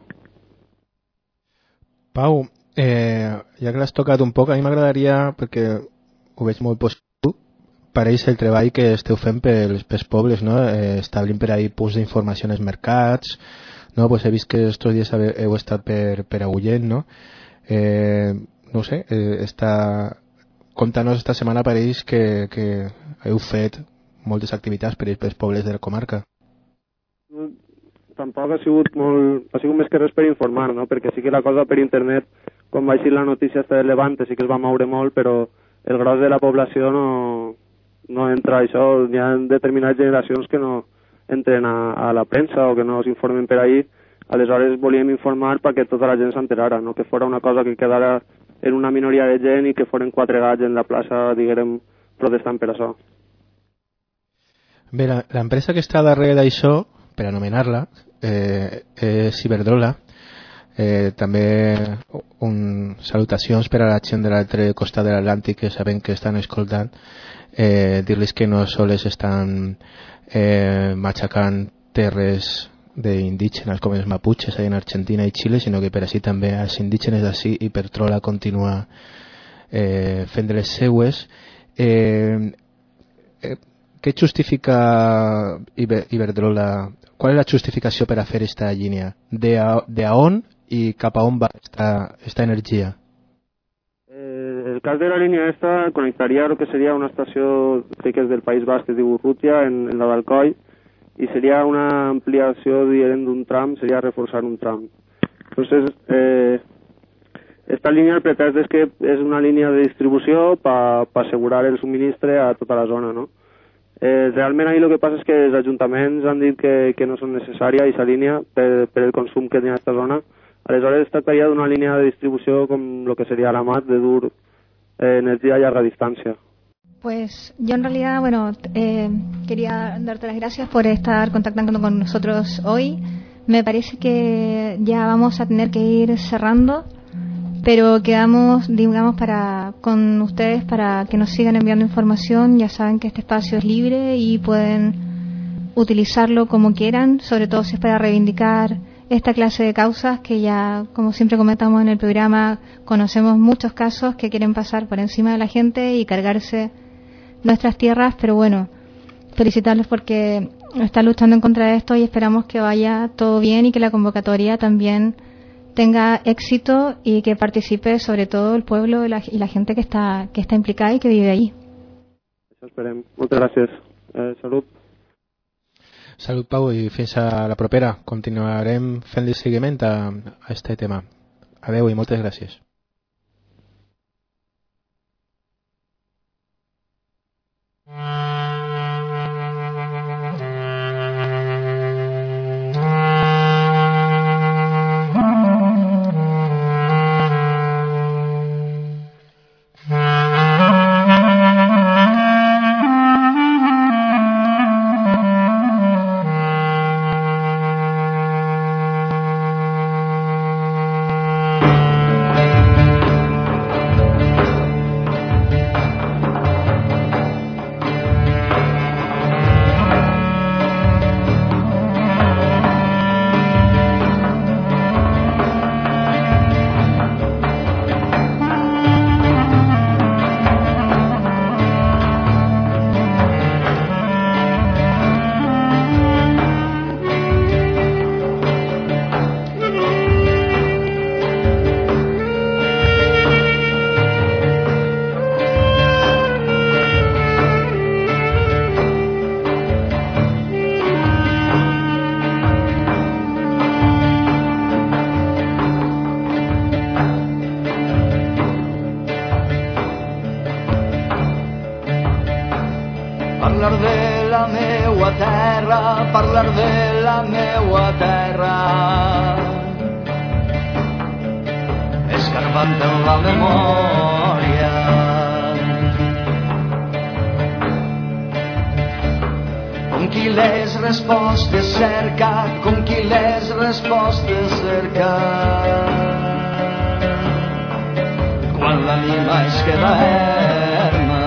Pau, eh, ja que l'has tocat un poc, a mi m'agradaria, perquè ho veig molt positiu, pareix el treball que esteu fent pels, pels pobles, no? Eh, establint per ahí punts d'informació als mercats, no? Pues he vist que estos dies heu estat per, per Agullent, no? Eh, no sé, eh, esta... conta-nos, esta setmana pareix que, que heu fet moltes activitats per pels pobles de la comarca. Tampoc ha sigut molt... ha sigut més que res per informar, no? Perquè sí que la cosa per internet, quan va eixir la notícia esta del Levante, sí que es va moure molt, però el gros de la població no, no entra a això. Hi ha determinades generacions que no entren a, a la premsa o que no s'informen per ahí. Aleshores volíem informar perquè tota la gent s'enterara, no? Que fora una cosa que quedara en una minoria de gent i que foren quatre gats en la plaça, diguem, protestant per això. Bé, l'empresa que està darrere d'això, per anomenar-la, eh, és Iberdrola. Eh, també un, salutacions per a la gent de l'altre costat de l'Atlàntic que sabem que estan escoltant. Eh, dir-los que no sols estan eh, matxacant terres d'indígenes com els maputxes en Argentina i Xile, sinó que per així també els indígenes d'ací Iberdrola continua eh, fent de les seues. Eh, eh, què justifica Iberdrola? Qual és la justificació per a fer aquesta línia? De a, de a on i cap a on va aquesta energia? Eh, el cas de la línia esta connectaria lo que seria una estació que és del País Basc, que es diu Urrutia, en, en la d'Alcoi, i seria una ampliació d'un tram, seria reforçar un tram. Entonces, eh, esta línia, el pretest és que és una línia de distribució per pa assegurar el subministre a tota la zona, no? Eh, realment ahí el que passa és que els ajuntaments han dit que, que no són necessària aquesta línia per, per el consum que té aquesta zona. Aleshores es tractaria d'una línia de distribució com el que sería la M A T, de dur eh, energía a larga distancia. Pues yo en realidad, bueno, eh, quería darte las gracias por estar contactando con nosotros hoy. Me parece que ya vamos a tener que ir cerrando, pero quedamos, digamos, para con ustedes para que nos sigan enviando información. Ya saben que este espacio es libre y pueden utilizarlo como quieran, sobre todo si es para reivindicar esta clase de causas que ya, como siempre comentamos en el programa, conocemos muchos casos que quieren pasar por encima de la gente y cargarse nuestras tierras, pero bueno, felicitarlos porque están luchando en contra de esto y esperamos que vaya todo bien y que la convocatoria también tenga éxito y que participe sobre todo el pueblo y la, y la gente que está que está implicada y que vive ahí. Eso esperem. Moltes gràcies. Eh, salut. Salut, Pau, i fins a la propera. Continuarem fent-li seguiment a, a este tema. Adeu i moltes gràcies. meua terra, parlar de la meua terra, escarbant en la memòria. Com qui les respostes cerca, com qui les respostes cerca, quan l'ànima es queda erma.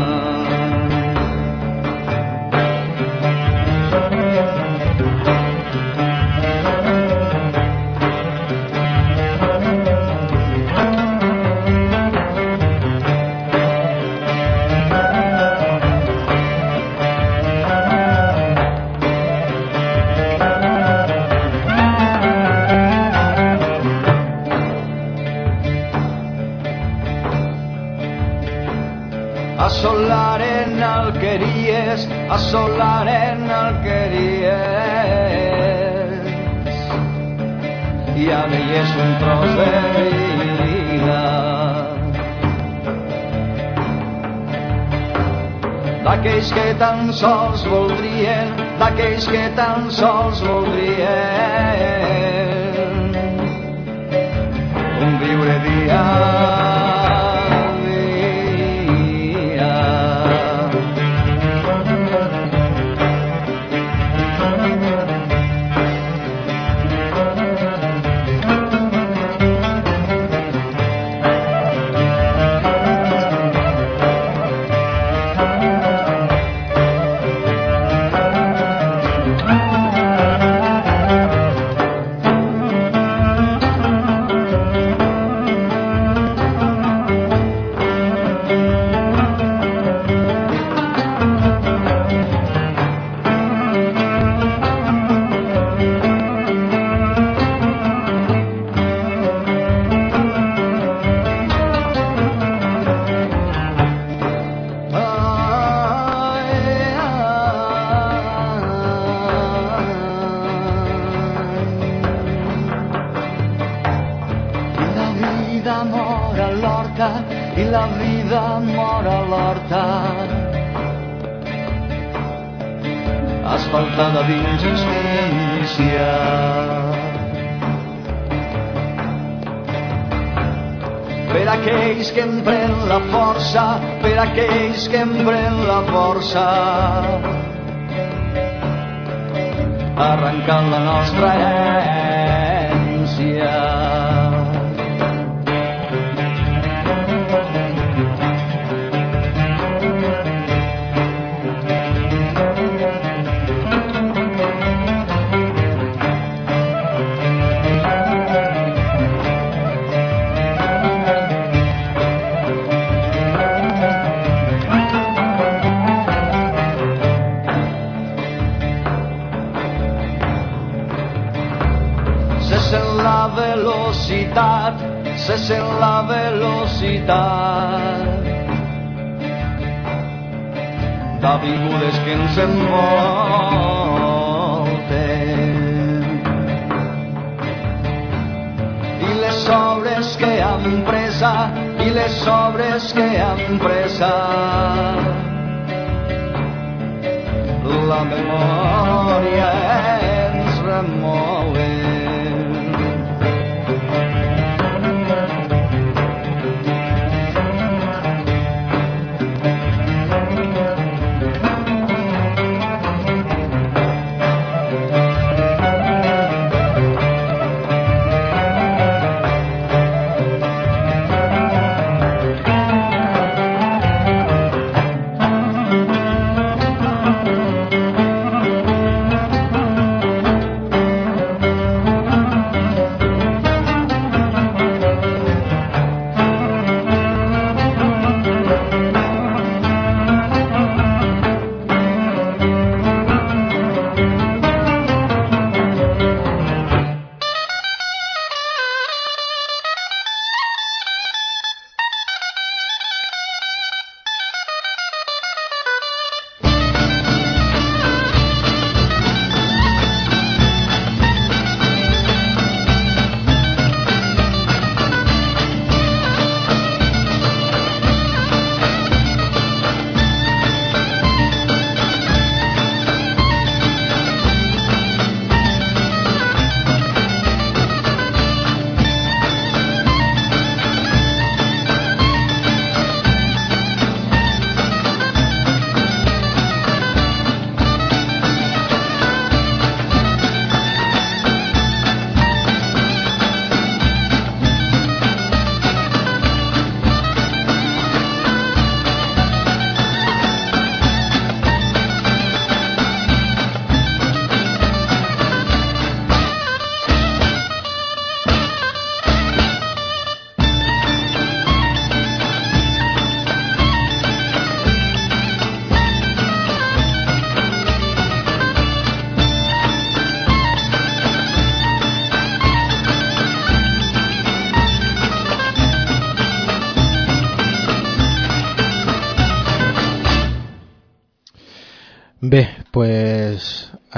Assolaren alqueries, assolaren alqueries, ja veies un tros de vida. D'aquells que tan sols voldrien, d'aquells que tan sols voldrien un viure dia. I la vida mor a l'horta, asfaltada d'injustícia. Per aquells que empren la força, per aquells que empren la força, arrencant la nostra herència. La velocitat, se sent la velocitat d'avingudes que ens envolten i les obres que han presa, i les obres que han presa la memòria ens remouen.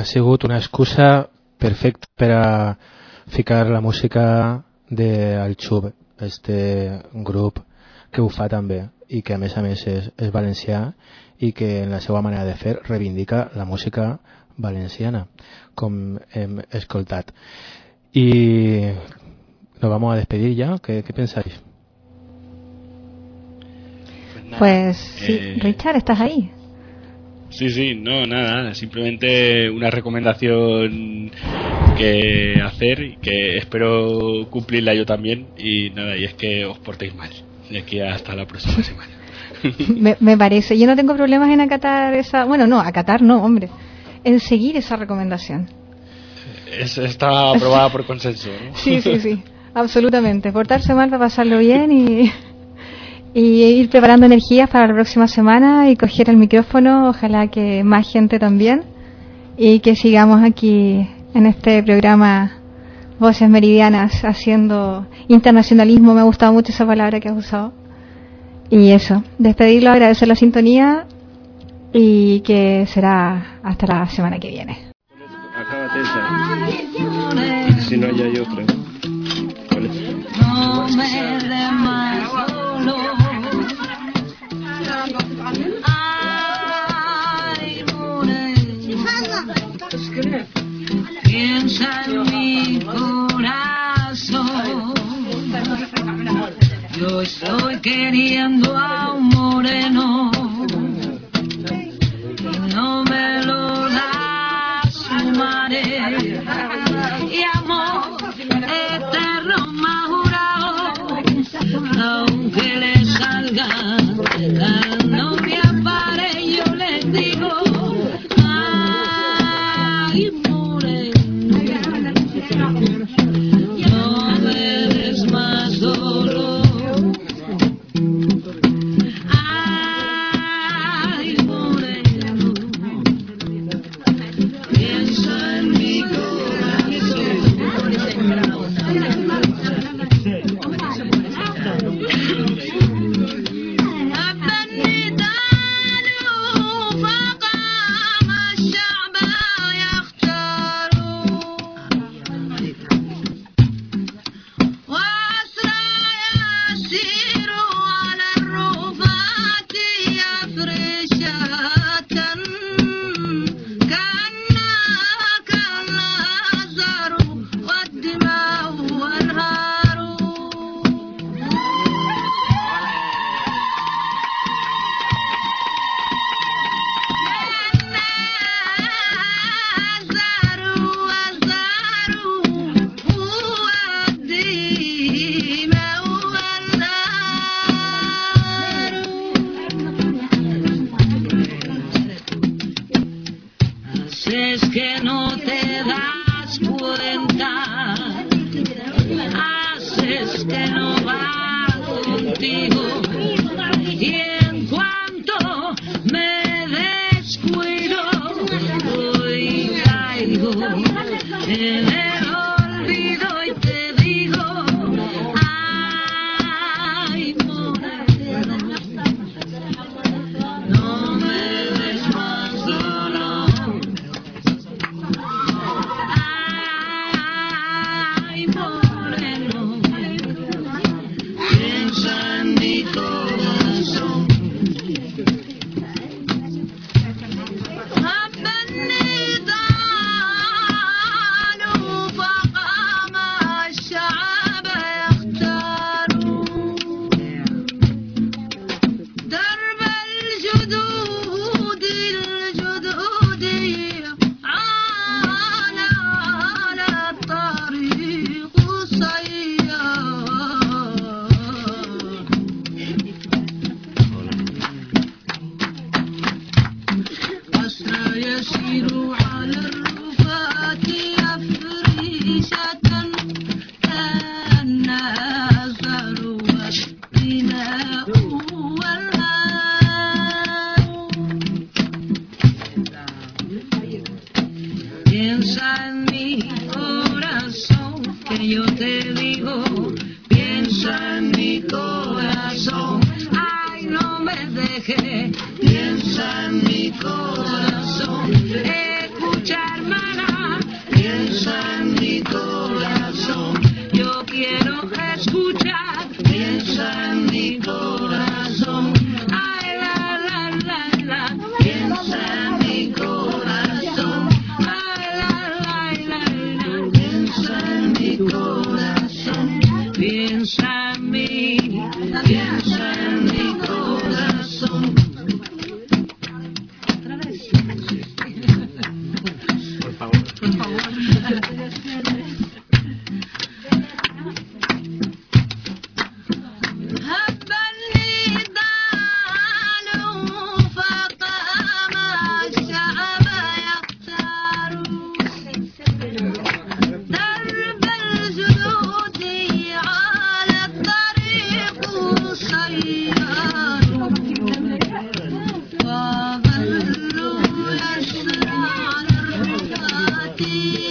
sigut una excusa perfecta per a ficar la música del Xub, este grup que ho fa també i que a més a més és, és valencià i que en la seva manera de fer reivindica la música valenciana, com hem escoltat. Y nos vamos a despedir ya. ¿Qué, qué pensáis? Pues, nada, pues sí, eh... Richard, ¿estás ahí? Sí, sí, no, nada, simplemente una recomendación que hacer y que espero cumplirla yo también, y nada, y es que os portéis mal de aquí hasta la próxima semana. me, me parece, yo no tengo problemas en acatar esa, bueno, no, acatar no, hombre, en seguir esa recomendación. Es, está aprobada por consenso, ¿no? Sí, sí, sí, absolutamente, portarse mal para pasarlo bien y... y ir preparando energías para la próxima semana y coger el micrófono, ojalá que más gente también, y que sigamos aquí en este programa Voces Meridianas haciendo internacionalismo. Me ha gustado mucho esa palabra que has usado. Y eso, despedirlo, agradecer la sintonía y que será hasta la semana que viene. Acábate esa, si no hay, hay otra. No me des más dolor. Ay, morena, piensa en mi corazón. Yo estoy queriendo a un moreno y no me lo da su madre. Y amor eterno más jurado, aunque le salga la novia pare, yo les digo, ay, moreno, no me des más dolor. Ay, moreno, piensa en mi corazón. Es que no te das cuenta, haces que no va contigo, y en cuanto me descuido, hoy caigo en el olvido y te digo, ay, morena, no me des más dolor. Ay, moreno, piensa en mi corazón. Avenida نوفق مع الشعب يختاروا درب الجدود الجدود على على الطريق السيار أسرى يسير على الرفات أفريشة النازل والدماء والماء. Piensa en mi corazón, que yo te digo, piensa en mi corazón, ay, no me dejes, piensa en mi corazón, escuchar más. piensa en mi corazón. Yo quiero escuchar, piensa en mi corazón. Ay, la, la, la, la, piensa en mi corazón. Ay, la, la, la, la, piensa en mi corazón. Piensa en mí, piensa en mi corazón. Otra vez. Por favor. Por favor. Thank you.